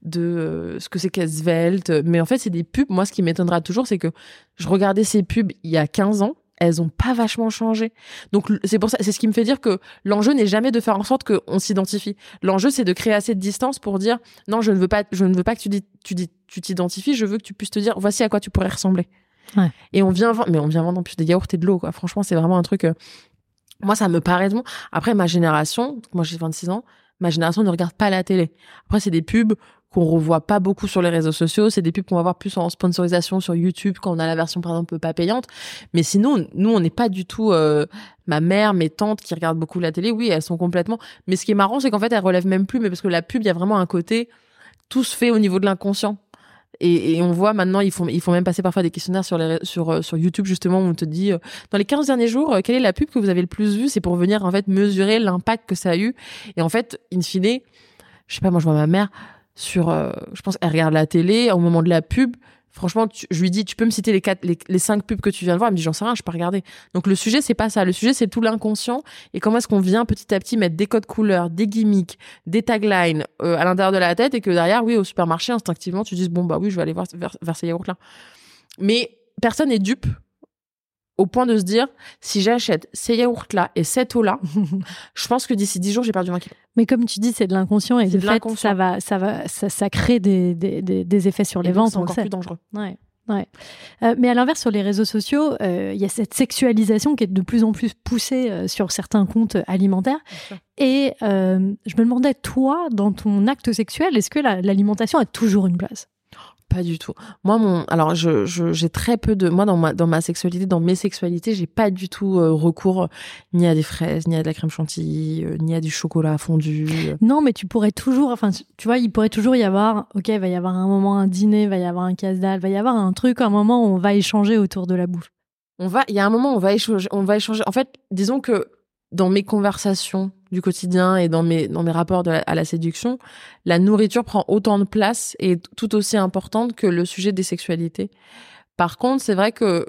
ce que c'est qu'être svelte. Mais en fait c'est des pubs. Moi, ce qui m'étonnera toujours, c'est que je regardais ces pubs il y a 15 ans, elles ont pas vachement changé. Donc c'est pour ça, c'est ce qui me fait dire que l'enjeu n'est jamais de faire en sorte qu'on s'identifie. L'enjeu, c'est de créer assez de distance pour dire non, je ne veux pas que tu t'identifies, je veux que tu puisses te dire voici à quoi tu pourrais ressembler. Ouais. Et on vient vendre en plus des yaourts et de l'eau, quoi. Franchement, c'est vraiment un truc moi ça me paraît bon. Après ma génération, moi j'ai 26 ans, ma génération ne regarde pas la télé. Après c'est des pubs qu'on revoit pas beaucoup sur les réseaux sociaux, c'est des pubs qu'on va voir plus en sponsorisation sur YouTube quand on a la version par exemple pas payante. Mais sinon, nous on n'est pas du tout ma mère, mes tantes qui regardent beaucoup la télé, oui, elles sont complètement. Mais ce qui est marrant, c'est qu'en fait elles relèvent même plus, mais parce que la pub, il y a vraiment un côté tout se fait au niveau de l'inconscient. Et on voit maintenant, ils font même passer parfois des questionnaires sur YouTube, justement, où on te dit dans les 15 derniers jours, quelle est la pub que vous avez le plus vue? C'est pour venir en fait mesurer l'impact que ça a eu. Et en fait, in fine, je sais pas, moi je vois ma mère je pense elle regarde la télé au moment de la pub. Franchement, je lui dis, tu peux me citer les 5 pubs que tu viens de voir? Elle me dit, j'en sais rien, je peux pas regarder. Donc le sujet, c'est pas ça. Le sujet, c'est tout l'inconscient, et comment est-ce qu'on vient petit à petit mettre des codes couleurs, des gimmicks, des taglines à l'intérieur de la tête, et que derrière, oui, au supermarché, instinctivement, tu dis, bon, bah oui, je vais aller voir vers ces yaourts-là. Mais personne n'est dupe au point de se dire, si j'achète ces yaourts-là et cette eau-là, je pense que d'ici 10 jours, j'ai perdu 20 kilos. Mais comme tu dis, c'est de l'inconscient, et de fait, ça crée des effets sur les ventes. C'est encore plus dangereux. Ouais. Mais à l'inverse, sur les réseaux sociaux, il y a cette sexualisation qui est de plus en plus poussée sur certains comptes alimentaires. Et je me demandais, toi, dans ton acte sexuel, est-ce que l'alimentation a toujours une place? Pas du tout. Moi, alors j'ai très peu moi dans ma sexualité, dans mes sexualités, j'ai pas du tout recours ni à des fraises, ni à de la crème chantilly, ni à du chocolat fondu. Non, mais tu pourrais toujours, enfin, tu vois, il pourrait toujours y avoir, ok, il va y avoir un moment un dîner, il va y avoir un casse-dalle, il va y avoir un truc, un moment où on va échanger autour de la bouffe. Il y a un moment où on va échanger. En fait, disons que dans mes conversations du quotidien et dans mes rapports à la séduction, la nourriture prend autant de place et est tout aussi importante que le sujet des sexualités. Par contre, c'est vrai que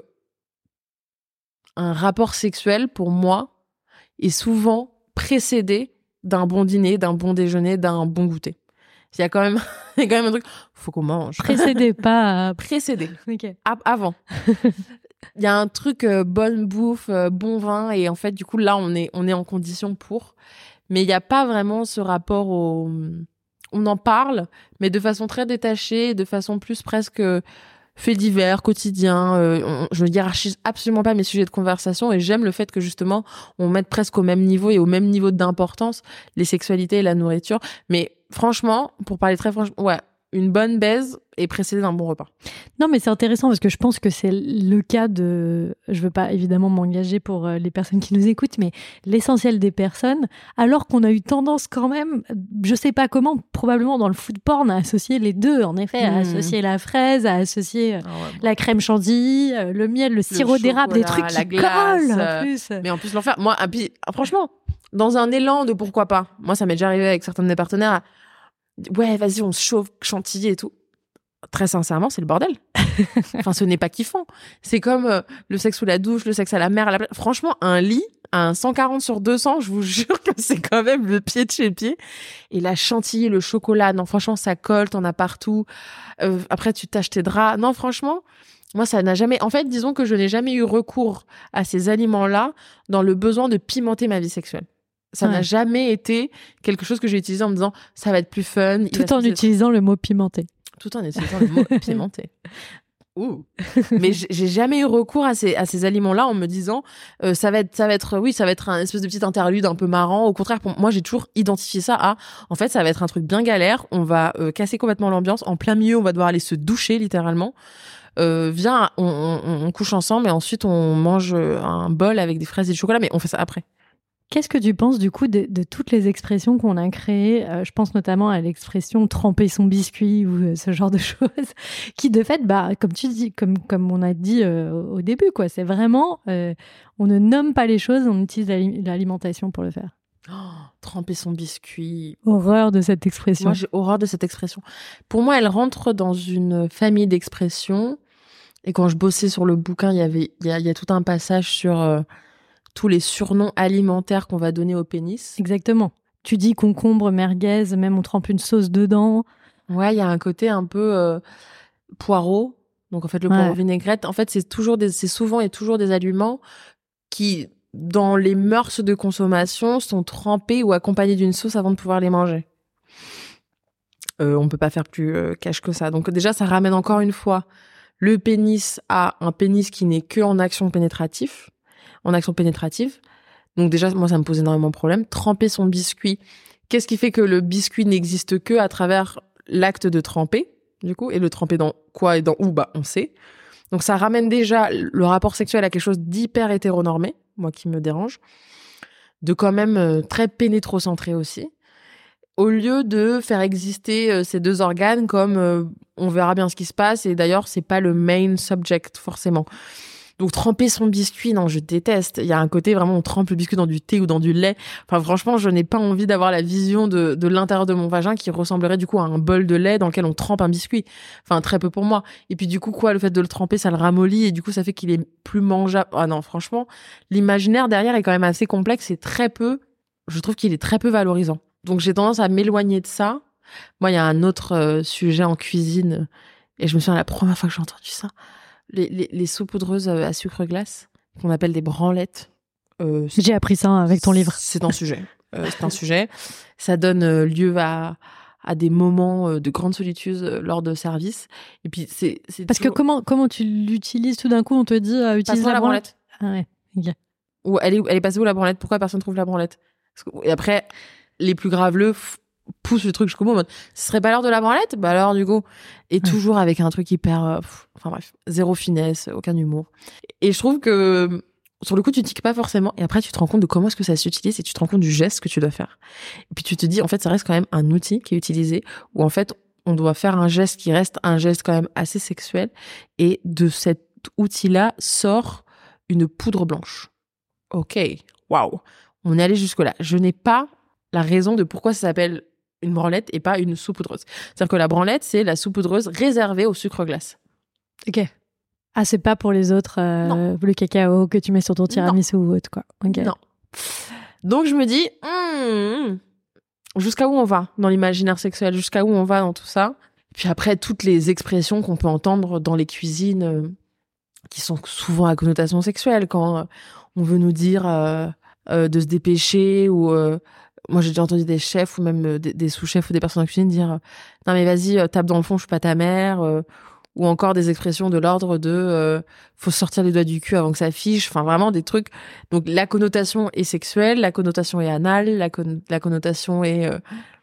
un rapport sexuel, pour moi, est souvent précédé d'un bon dîner, d'un bon déjeuner, d'un bon goûter. Il y a quand même un truc, faut qu'on mange. Précédé, pas... Précédé. Ok. Avant. Il y a un truc bonne bouffe, bon vin, et en fait du coup là on est en condition pour, mais il n'y a pas vraiment ce rapport on en parle, mais de façon très détachée, de façon plus presque fait divers, quotidien. Je ne hiérarchise absolument pas mes sujets de conversation, et j'aime le fait que justement on mette presque au même niveau et au même niveau d'importance les sexualités et la nourriture. Mais franchement, pour parler très franchement, ouais, une bonne baise est précédée d'un bon repas. Non, mais c'est intéressant parce que je pense que c'est le cas de... Je veux pas évidemment m'engager pour les personnes qui nous écoutent, mais l'essentiel des personnes, alors qu'on a eu tendance quand même, je sais pas comment, probablement dans le food porn, à associer les deux, en effet, à associer la fraise, à associer la crème chantilly, le miel, le sirop d'érable, des trucs qui collent en plus. Mais en plus, l'enfer. Moi, puis, franchement, dans un élan de pourquoi pas, moi, ça m'est déjà arrivé avec certains de mes partenaires, ouais, vas-y, on se chauffe, chantilly et tout. Très sincèrement, c'est le bordel. Enfin, ce n'est pas kiffant. C'est comme le sexe sous la douche, le sexe à la mer, à la plage. Franchement, un lit, un 140/200, je vous jure que c'est quand même le pied de chez pied. Et la chantilly, le chocolat, non, franchement, ça colle, t'en as partout. Après, tu tâches tes draps. Non, franchement, moi, ça n'a jamais... En fait, disons que je n'ai jamais eu recours à ces aliments-là dans le besoin de pimenter ma vie sexuelle. Ça n'a jamais été quelque chose que j'ai utilisé en me disant ça va être plus fun. Tout en utilisant le mot pimenté. Tout en utilisant le mot pimenté. Ouh. Mais j'ai jamais eu recours à ces aliments-là en me disant ça va être un espèce de petit interlude un peu marrant. Au contraire, pour moi, j'ai toujours identifié ça à en fait, ça va être un truc bien galère. On va casser complètement l'ambiance. En plein milieu, on va devoir aller se doucher littéralement. Viens, on couche ensemble et ensuite on mange un bol avec des fraises et du chocolat, mais on fait ça après. Qu'est-ce que tu penses du coup de toutes les expressions qu'on a créées? Je pense notamment à l'expression tremper son biscuit ou ce genre de choses qui de fait, comme tu dis, comme on a dit au début, quoi. C'est vraiment, on ne nomme pas les choses, on utilise l'alimentation pour le faire. Oh, tremper son biscuit. Horreur de cette expression. Moi, j'ai horreur de cette expression. Pour moi, elle rentre dans une famille d'expressions. Et quand je bossais sur le bouquin, il y a tout un passage sur tous les surnoms alimentaires qu'on va donner au pénis. Exactement. Tu dis concombre, merguez, même on trempe une sauce dedans. Ouais, il y a un côté un peu poireau. Donc en fait, le poireau vinaigrette, en fait, c'est souvent et toujours des aliments qui, dans les mœurs de consommation, sont trempés ou accompagnés d'une sauce avant de pouvoir les manger. On peut pas faire plus cash que ça. Donc déjà, ça ramène encore une fois le pénis à un pénis qui n'est que en action pénétrative. Donc déjà, moi, ça me pose énormément de problèmes. Tremper son biscuit. Qu'est-ce qui fait que le biscuit n'existe que à travers l'acte de tremper, du coup, et le tremper dans quoi et dans où, on sait. Donc ça ramène déjà le rapport sexuel à quelque chose d'hyper hétéronormé, moi qui me dérange, de quand même très pénétrocentré aussi. Au lieu de faire exister ces deux organes comme on verra bien ce qui se passe, et d'ailleurs, c'est pas le main subject, forcément. Donc, tremper son biscuit, non, je déteste. Il y a un côté vraiment, on trempe le biscuit dans du thé ou dans du lait. Enfin, franchement, je n'ai pas envie d'avoir la vision de l'intérieur de mon vagin qui ressemblerait du coup à un bol de lait dans lequel on trempe un biscuit. Enfin, très peu pour moi. Et puis, du coup, le fait de le tremper, ça le ramollit et du coup, ça fait qu'il est plus mangeable. Ah non, franchement, l'imaginaire derrière est quand même assez complexe et je trouve qu'il est très peu valorisant. Donc, j'ai tendance à m'éloigner de ça. Moi, il y a un autre sujet en cuisine et je me souviens la première fois que j'ai entendu ça. Les saupoudreuses à sucre glace, qu'on appelle des branlettes. J'ai appris ça avec ton livre. C'est un sujet. Ça donne lieu à des moments de grande solitude lors de service. Et puis, c'est parce que comment tu l'utilises tout d'un coup, on te dit utilise la branlette. Ah ouais, ok. Ou elle est passée où la branlette? Pourquoi personne trouve la branlette? Et après, les plus graveleux pousse le truc jusqu'au bout en mode ce serait pas l'heure de la branlette, alors du coup, et toujours avec un truc hyper enfin bref, zéro finesse, aucun humour. Et je trouve que sur le coup tu tiques pas forcément et après tu te rends compte de comment est-ce que ça s'utilise et tu te rends compte du geste que tu dois faire. Et puis tu te dis en fait ça reste quand même un outil qui est utilisé où en fait on doit faire un geste qui reste un geste quand même assez sexuel et de cet outil-là sort une poudre blanche. Ok, waouh, on est allé jusque là. Je n'ai pas la raison de pourquoi ça s'appelle une branlette et pas une saupoudreuse. C'est-à-dire que la branlette, c'est la saupoudreuse réservée au sucre glace. Ok. Ah, c'est pas pour les autres, le cacao que tu mets sur ton tiramisu ou autre, quoi. Okay. Non. Donc, je me dis, jusqu'à où on va dans l'imaginaire sexuel, jusqu'à où on va dans tout ça. Puis après, toutes les expressions qu'on peut entendre dans les cuisines qui sont souvent à connotation sexuelle, quand on veut nous dire de se dépêcher ou... moi, j'ai déjà entendu des chefs ou même des sous-chefs ou des personnes en cuisine dire « Non mais vas-y, tape dans le fond, je suis pas ta mère » ou encore des expressions de l'ordre de faut sortir les doigts du cul avant que ça fiche. Enfin, vraiment des trucs. Donc, la connotation est sexuelle, la connotation est anale, la connotation est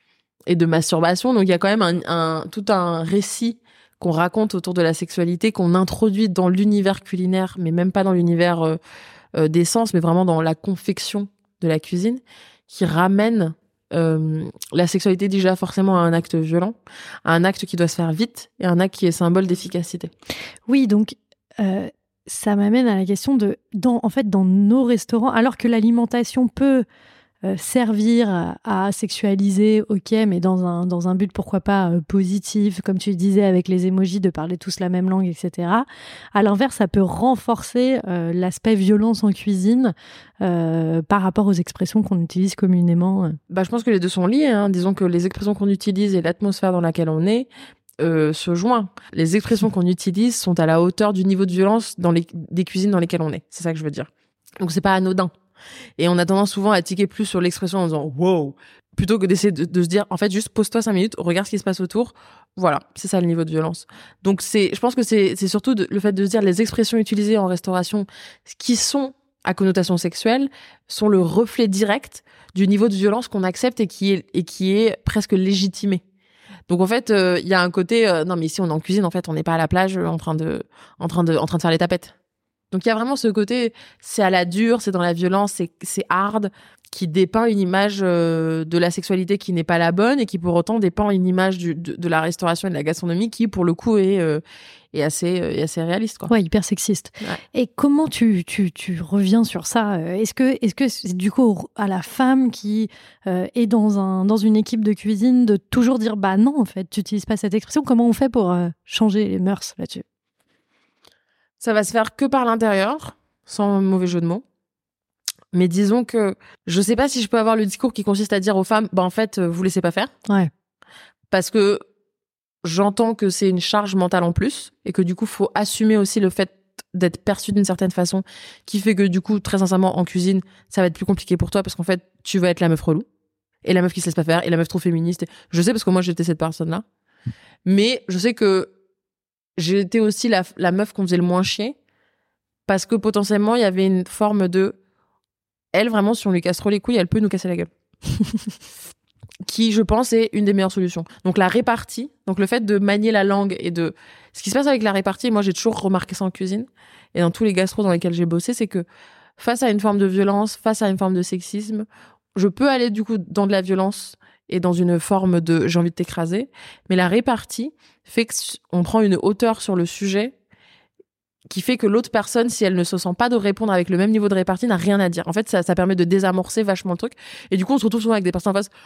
et de masturbation. Donc il y a quand même tout un récit qu'on raconte autour de la sexualité, qu'on introduit dans l'univers culinaire, mais même pas dans l'univers des sens, mais vraiment dans la confection de la cuisine, qui ramène la sexualité déjà forcément à un acte violent, à un acte qui doit se faire vite et un acte qui est symbole d'efficacité. Oui, donc ça m'amène à la question dans nos restaurants, alors que l'alimentation peut servir à sexualiser, ok, mais dans un but pourquoi pas positif, comme tu disais avec les émojis, de parler tous la même langue, etc. À l'inverse, ça peut renforcer l'aspect violence en cuisine par rapport aux expressions qu'on utilise communément. Je pense que les deux sont liés, hein. Disons que les expressions qu'on utilise et l'atmosphère dans laquelle on est se joignent. Les expressions qu'on utilise sont à la hauteur du niveau de violence des cuisines dans lesquelles on est. C'est ça que je veux dire. Donc c'est pas anodin. Et on a tendance souvent à tiquer plus sur l'expression en disant wow, plutôt que d'essayer de se dire en fait juste pose-toi 5 minutes, regarde ce qui se passe autour. Voilà, c'est ça le niveau de violence. Donc je pense que c'est surtout le fait de se dire les expressions utilisées en restauration qui sont à connotation sexuelle sont le reflet direct du niveau de violence qu'on accepte et qui est presque légitimé. Donc en fait, il y a un côté non mais ici on est en cuisine, en fait, on n'est pas à la plage en train de faire les tapettes. Donc il y a vraiment ce côté, c'est à la dure, c'est dans la violence, c'est hard, qui dépeint une image de la sexualité qui n'est pas la bonne et qui pour autant dépeint une image de la restauration et de la gastronomie qui pour le coup est assez réaliste, quoi. Ouais, hyper sexiste. Ouais. Et comment tu reviens sur ça ? Est-ce que c'est du coup à la femme qui est dans une équipe de cuisine de toujours dire bah non, en fait, tu n'utilises pas cette expression. Comment on fait pour changer les mœurs là-dessus ? Ça va se faire que par l'intérieur, sans mauvais jeu de mots. Mais disons que je sais pas si je peux avoir le discours qui consiste à dire aux femmes, en fait, vous laissez pas faire. Ouais. Parce que j'entends que c'est une charge mentale en plus et que du coup, faut assumer aussi le fait d'être perçu d'une certaine façon qui fait que du coup, très sincèrement, en cuisine, ça va être plus compliqué pour toi parce qu'en fait, tu vas être la meuf relou et la meuf qui se laisse pas faire et la meuf trop féministe. Je sais parce que moi, j'étais cette personne-là. Mais je sais que j'ai été aussi la meuf qu'on faisait le moins chier parce que potentiellement il y avait une forme de elle vraiment si on lui casse trop les couilles elle peut nous casser la gueule qui je pense est une des meilleures solutions. Donc la répartie, donc le fait de manier la langue et de ce qui se passe avec la répartie, moi j'ai toujours remarqué ça en cuisine et dans tous les gastros dans lesquels j'ai bossé, c'est que face à une forme de violence, face à une forme de sexisme, je peux aller du coup dans de la violence et dans une forme de j'ai envie de t'écraser, mais la répartie fait qu'on prend une hauteur sur le sujet qui fait que l'autre personne, si elle ne se sent pas de répondre avec le même niveau de répartie, n'a rien à dire. En fait, ça permet de désamorcer vachement le truc. Et du coup, on se retrouve souvent avec des personnes en face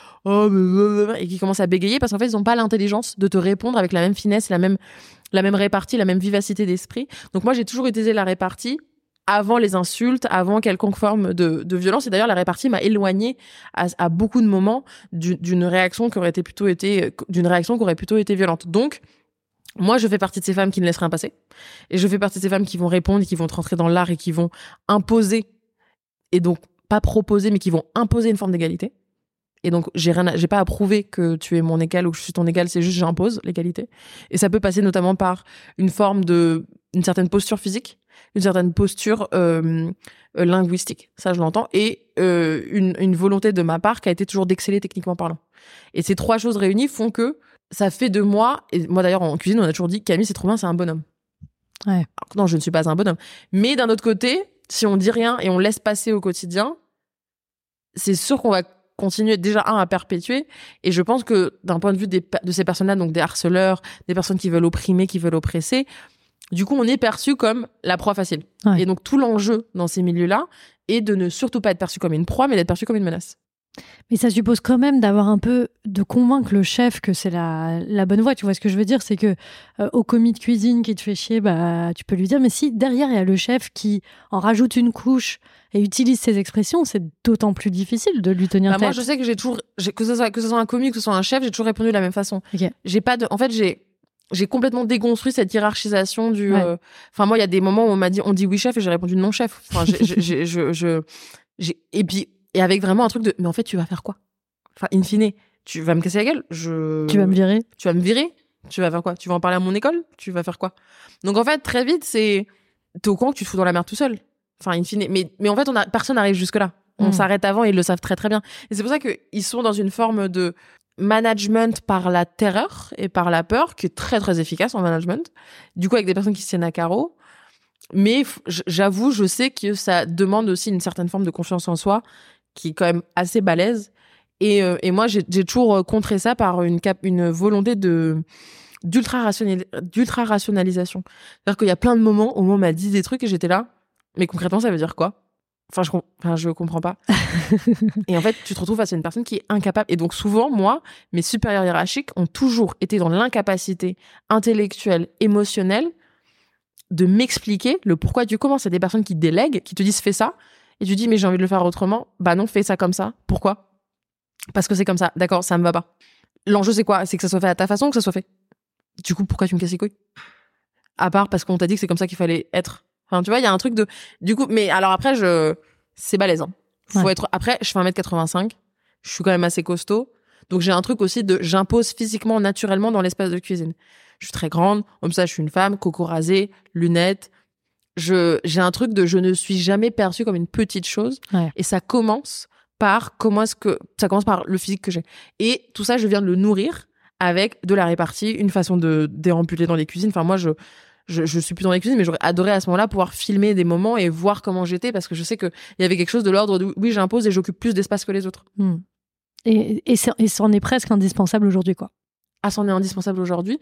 et qui commencent à bégayer parce qu'en fait, ils n'ont pas l'intelligence de te répondre avec la même finesse, la même répartie, la même vivacité d'esprit. Donc moi, j'ai toujours utilisé la répartie avant les insultes, avant quelconque forme de violence. Et d'ailleurs, la répartie m'a éloignée à beaucoup de moments d'une réaction qui aurait plutôt été violente. Donc, moi, je fais partie de ces femmes qui ne laissent rien passer. Et je fais partie de ces femmes qui vont répondre, qui vont rentrer dans l'art et qui vont imposer, et donc pas proposer, mais qui vont imposer une forme d'égalité. Et donc, j'ai pas à prouver que tu es mon égal ou que je suis ton égal, c'est juste j'impose l'égalité. Et ça peut passer notamment par une certaine posture physique, une certaine posture linguistique, ça je l'entends, et une volonté de ma part qui a été toujours d'exceller techniquement parlant. Et ces trois choses réunies font que ça fait de moi, et moi d'ailleurs en cuisine on a toujours dit Camille c'est trop bien, c'est un bonhomme. Ouais. Alors, non, je ne suis pas un bonhomme. Mais d'un autre côté, si on dit rien et on laisse passer au quotidien, c'est sûr qu'on va continuer déjà à perpétuer. Et je pense que d'un point de vue de ces personnes-là, donc des harceleurs, des personnes qui veulent opprimer, qui veulent oppresser, du coup, on est perçu comme la proie facile. Ouais. Et donc, tout l'enjeu dans ces milieux-là est de ne surtout pas être perçu comme une proie, mais d'être perçu comme une menace. Mais ça suppose quand même d'avoir un peu de convaincre le chef que c'est la bonne voie. Tu vois ce que je veux dire, c'est que au commis de cuisine qui te fait chier, tu peux lui dire. Mais si derrière il y a le chef qui en rajoute une couche et utilise ses expressions, c'est d'autant plus difficile de lui tenir tête. Moi, je sais que que ce soit un commis, que ce soit un chef, j'ai toujours répondu de la même façon. Okay. J'ai complètement déconstruit cette hiérarchisation du. Ouais. Moi, il y a des moments où on dit oui chef et j'ai répondu non chef. Enfin, et puis. Et avec vraiment un truc de, mais en fait, tu vas faire quoi? Enfin, in fine, tu vas me casser la gueule? Tu vas me virer? Tu vas me virer? Tu vas faire quoi? Tu vas en parler à mon école? Tu vas faire quoi? Donc, en fait, très vite, t'es au courant que tu te fous dans la merde tout seul. Enfin, in fine. Mais en fait, personne n'arrive jusque-là. On s'arrête avant et ils le savent très, très bien. Et c'est pour ça qu'ils sont dans une forme de management par la terreur et par la peur, qui est très très efficace en management. Du coup, avec des personnes qui se tiennent à carreau. Mais j'avoue, je sais que ça demande aussi une certaine forme de confiance en soi, qui est quand même assez balèze. Et moi, j'ai toujours contré ça par une volonté d'ultra-rationalisation. C'est-à-dire qu'il y a plein de moments où on m'a dit des trucs et j'étais là, mais concrètement, ça veut dire quoi ? Je comprends pas. Et en fait, tu te retrouves face à une personne qui est incapable. Et donc, souvent, moi, mes supérieurs hiérarchiques ont toujours été dans l'incapacité intellectuelle, émotionnelle, de m'expliquer le pourquoi du comment. C'est des personnes qui délèguent, qui te disent fais ça, et tu dis mais j'ai envie de le faire autrement. Bah non, fais ça comme ça. Pourquoi ? Parce que c'est comme ça. D'accord, ça me va pas. L'enjeu c'est quoi ? C'est que ça soit fait à ta façon ou que ça soit fait. Du coup, pourquoi tu me casses les couilles ? À part parce qu'on t'a dit que c'est comme ça qu'il fallait être. Enfin, tu vois, il y a un truc de... Du coup, mais alors après, c'est balèze. Hein. Faut être... Après, je fais 1m85. Je suis quand même assez costaud. Donc, j'ai un truc aussi de... J'impose physiquement, naturellement dans l'espace de cuisine. Je suis très grande. Comme ça, je suis une femme. Coco rasé, lunettes. J'ai un truc de... Je ne suis jamais perçue comme une petite chose. Ouais. Et ça commence par... Ça commence par le physique que j'ai. Et tout ça, je viens de le nourrir avec de la répartie, une façon de déambuler dans les cuisines. Enfin, moi, je suis plus dans les cuisines, mais j'aurais adoré à ce moment-là pouvoir filmer des moments et voir comment j'étais, parce que je sais qu'il y avait quelque chose de l'ordre de oui, j'impose et j'occupe plus d'espace que les autres. Et c'en est presque indispensable aujourd'hui, quoi. Ah, c'en est indispensable aujourd'hui.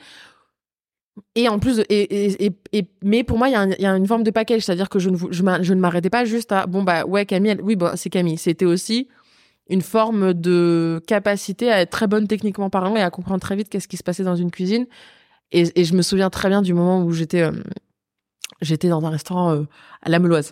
Et en plus, mais pour moi, il y a une forme de package, c'est-à-dire que je ne m'arrêtais pas juste à bon, bah ouais, Camille, c'est Camille. C'était aussi une forme de capacité à être très bonne techniquement parlant et à comprendre très vite qu'est-ce qui se passait dans une cuisine. Et je me souviens très bien du moment où j'étais dans un restaurant à la Meuloise,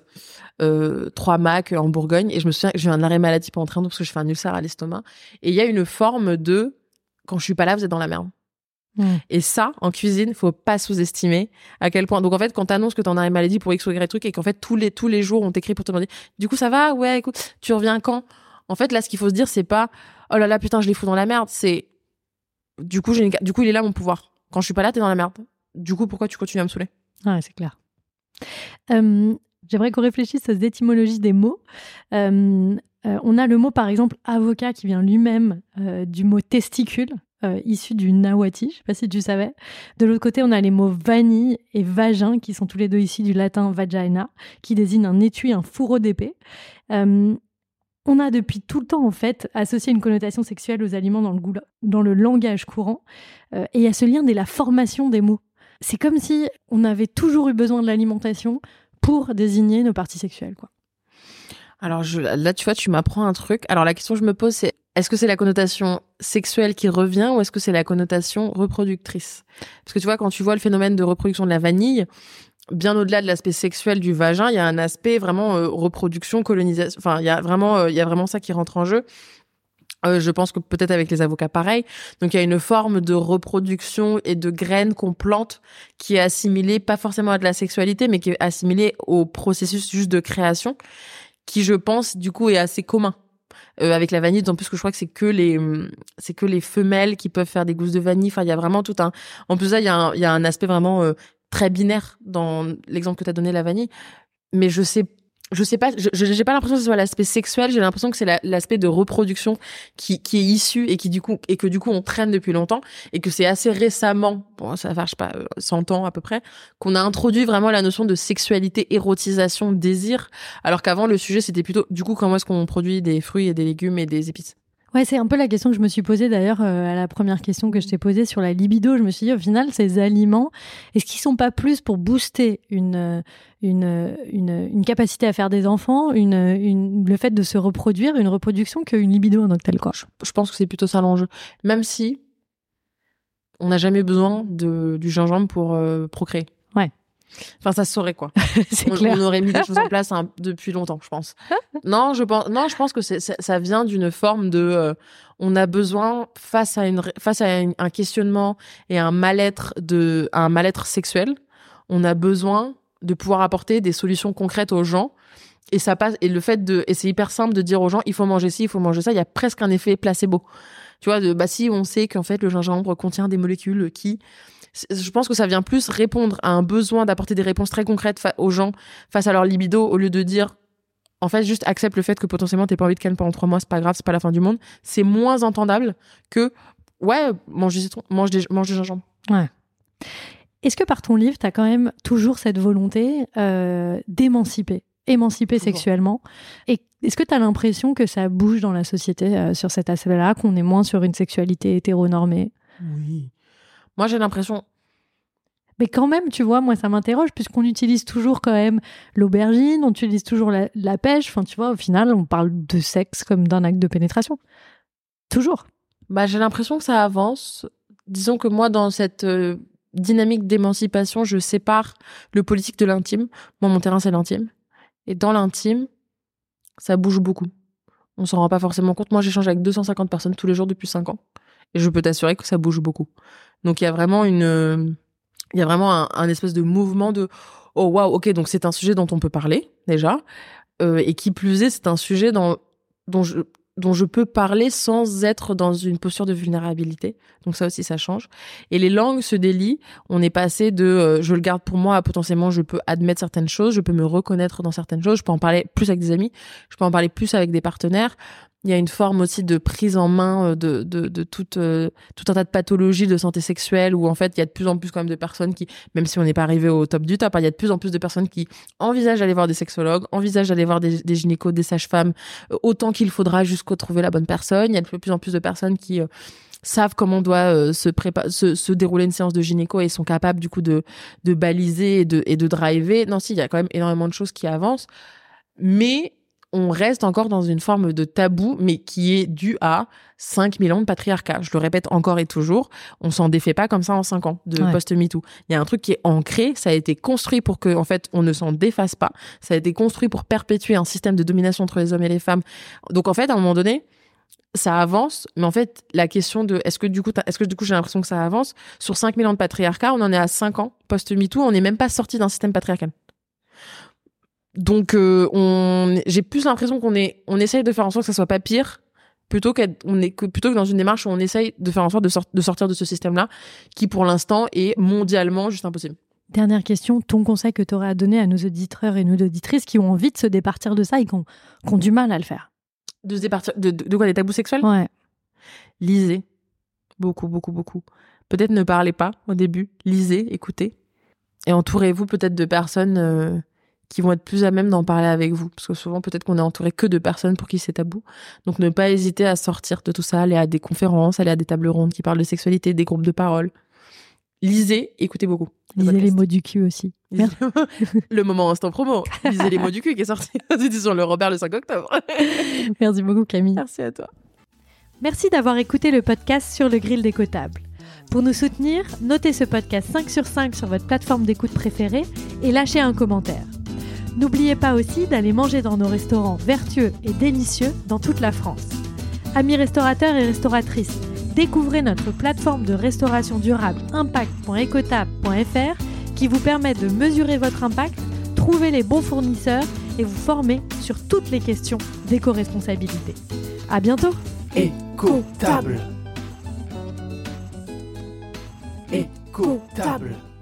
3 Mac en Bourgogne, et je me souviens que j'ai eu un arrêt maladie pendant très longtemps parce que je fais un ulcère à l'estomac. Et il y a une forme de quand je suis pas là, vous êtes dans la merde. Et ça, en cuisine, faut pas sous-estimer à quel point. Donc en fait, quand t'annonces que t'en as arrêt maladie pour X ou Y truc et qu'en fait tous les jours on t'écrit pour te demander du coup ça va, ouais, écoute, tu reviens quand ? En fait, là, ce qu'il faut se dire, c'est pas oh là là putain je les fous dans la merde, c'est du coup il est là mon pouvoir. Quand je suis pas là, t'es dans la merde. Du coup, pourquoi tu continues à me saouler ? Ouais, c'est clair. J'aimerais qu'on réfléchisse aux étymologies des mots. On a le mot, par exemple, avocat, qui vient lui-même du mot testicule, issu du nahuatl, je sais pas si tu savais. De l'autre côté, on a les mots vanille et vagin, qui sont tous les deux issus du latin vagina, qui désignent un étui, un fourreau d'épée. On a depuis tout le temps, en fait, associé une connotation sexuelle aux aliments dans le langage courant. Et il y a ce lien dès la formation des mots. C'est comme si on avait toujours eu besoin de l'alimentation pour désigner nos parties sexuelles, quoi. Alors là, tu vois, tu m'apprends un truc. Alors la question que je me pose, c'est est-ce que c'est la connotation sexuelle qui revient ou est-ce que c'est la connotation reproductrice ? Parce que tu vois, quand tu vois le phénomène de reproduction de la vanille, bien au-delà de l'aspect sexuel du vagin, il y a un aspect vraiment reproduction, colonisation. Enfin, il y a vraiment ça qui rentre en jeu. Je pense que peut-être avec les avocats, pareil. Donc, il y a une forme de reproduction et de graines qu'on plante qui est assimilée, pas forcément à de la sexualité, mais qui est assimilée au processus juste de création, qui, je pense, du coup, est assez commun. Avec la vanille, d'autant plus que je crois que c'est que les femelles qui peuvent faire des gousses de vanille. Enfin, il y a vraiment tout un... En plus, là, il y a un aspect vraiment très binaire dans l'exemple que tu as donné, la vanille. Mais je sais pas, j'ai pas l'impression que ce soit l'aspect sexuel, j'ai l'impression que c'est l'aspect de reproduction qui est issu et que du coup on traîne depuis longtemps et que c'est assez récemment, bon ça va, je sais pas, 100 ans à peu près, qu'on a introduit vraiment la notion de sexualité, érotisation, désir, alors qu'avant le sujet c'était plutôt du coup comment est-ce qu'on produit des fruits et des légumes et des épices. Ouais, c'est un peu la question que je me suis posée d'ailleurs à la première question que je t'ai posée sur la libido. Je me suis dit, au final, ces aliments, est-ce qu'ils sont pas plus pour booster une capacité à faire des enfants, le fait de se reproduire, une reproduction, qu'une libido en tant que telle, quoi. Je pense que c'est plutôt ça l'enjeu. Même si on n'a jamais besoin du gingembre pour procréer. Ouais. Enfin, ça se saurait, quoi. C'est clair. On aurait mis des choses en place depuis longtemps, je pense. Je pense que ça vient d'une forme de... on a besoin, face à un questionnement et un mal-être sexuel, on a besoin de pouvoir apporter des solutions concrètes aux gens. Et ça passe, et c'est hyper simple de dire aux gens, il faut manger ci, il faut manger ça. Il y a presque un effet placebo. Tu vois, si on sait qu'en fait, le gingembre contient des molécules qui... Je pense que ça vient plus répondre à un besoin d'apporter des réponses très concrètes aux gens face à leur libido, au lieu de dire, en fait, juste accepte le fait que potentiellement t'aies pas envie de calme pendant 3 mois, c'est pas grave, c'est pas la fin du monde. C'est moins entendable que Ouais, mange du citron, mange du gingembre. Ouais. Est-ce que par ton livre, tu as quand même toujours cette volonté d'émanciper toujours. Sexuellement? Et est-ce que tu as l'impression que ça bouge dans la société sur cet aspect-là, qu'on est moins sur une sexualité hétéronormée? Oui. Moi, j'ai l'impression... Mais quand même, tu vois, moi, ça m'interroge, puisqu'on utilise toujours quand même l'aubergine, on utilise toujours la pêche. Enfin, tu vois, au final, on parle de sexe comme d'un acte de pénétration. Toujours. Bah, j'ai l'impression que ça avance. Disons que moi, dans cette dynamique d'émancipation, je sépare le politique de l'intime. Moi, mon terrain, c'est l'intime. Et dans l'intime, ça bouge beaucoup. On s'en rend pas forcément compte. Moi, j'échange avec 250 personnes tous les jours depuis 5 ans. Et je peux t'assurer que ça bouge beaucoup. Donc, il y a vraiment un espèce de mouvement de « Oh, waouh, ok, donc c'est un sujet dont on peut parler, déjà. Et qui plus est, c'est un sujet dont je peux parler sans être dans une posture de vulnérabilité. Donc ça aussi, ça change. Et les langues se délient. On est passé de je le garde pour moi à potentiellement je peux admettre certaines choses, je peux me reconnaître dans certaines choses, je peux en parler plus avec des amis, je peux en parler plus avec des partenaires. Il y a une forme aussi de prise en main de tout un tas de pathologies de santé sexuelle où en fait il y a de plus en plus quand même de personnes qui, même si on n'est pas arrivé au top du top, il y a de plus en plus de personnes qui envisagent d'aller voir des sexologues, envisagent d'aller voir des gynécos, des sages-femmes, autant qu'il faudra jusqu'au trouver la bonne personne. Il y a de plus en plus de personnes qui savent comment doit se dérouler une séance de gynéco et sont capables du coup de baliser et de driver. Non, si, il y a quand même énormément de choses qui avancent, mais on reste encore dans une forme de tabou, mais qui est due à 5000 ans de patriarcat. Je le répète encore et toujours, on s'en défait pas comme ça en 5 ans de post-MeToo. Il y a un truc qui est ancré, ça a été construit pour que, en fait, on ne s'en défasse pas. Ça a été construit pour perpétuer un système de domination entre les hommes et les femmes. Donc, en fait, à un moment donné, ça avance, mais en fait, la question de est-ce que du coup j'ai l'impression que ça avance, sur 5000 ans de patriarcat, on en est à 5 ans post-MeToo, on n'est même pas sorti d'un système patriarcal. Donc, j'ai plus l'impression qu'on essaye de faire en sorte que ça soit pas pire, plutôt que dans une démarche où on essaye de faire en sorte de sortir de ce système-là, qui pour l'instant est mondialement juste impossible. Dernière question, ton conseil que tu aurais à donner à nos auditeurs et nos auditrices qui ont envie de se départir de ça et qui ont du mal à le faire? De se départir de quoi, des tabous sexuels? Ouais. Lisez. Beaucoup, beaucoup, beaucoup. Peut-être ne parlez pas au début. Lisez, écoutez. Et entourez-vous peut-être de personnes qui vont être plus à même d'en parler avec vous. Parce que souvent, peut-être qu'on est entouré que de personnes pour qui c'est tabou. Donc, ne pas hésiter à sortir de tout ça, aller à des conférences, aller à des tables rondes qui parlent de sexualité, des groupes de parole. Lisez, écoutez beaucoup. Lisez les mots du cul aussi. Le moment instant promo. Lisez les mots du cul qui est sorti sur le Robert le 5 octobre. Merci beaucoup, Camille. Merci à toi. Merci d'avoir écouté le podcast sur le grill décotable. Pour nous soutenir, notez ce podcast 5 sur 5 sur votre plateforme d'écoute préférée et lâchez un commentaire. N'oubliez pas aussi d'aller manger dans nos restaurants vertueux et délicieux dans toute la France. Amis restaurateurs et restauratrices, découvrez notre plateforme de restauration durable impact.ecotable.fr qui vous permet de mesurer votre impact, trouver les bons fournisseurs et vous former sur toutes les questions d'éco-responsabilité. À bientôt. Écotable. Écotable.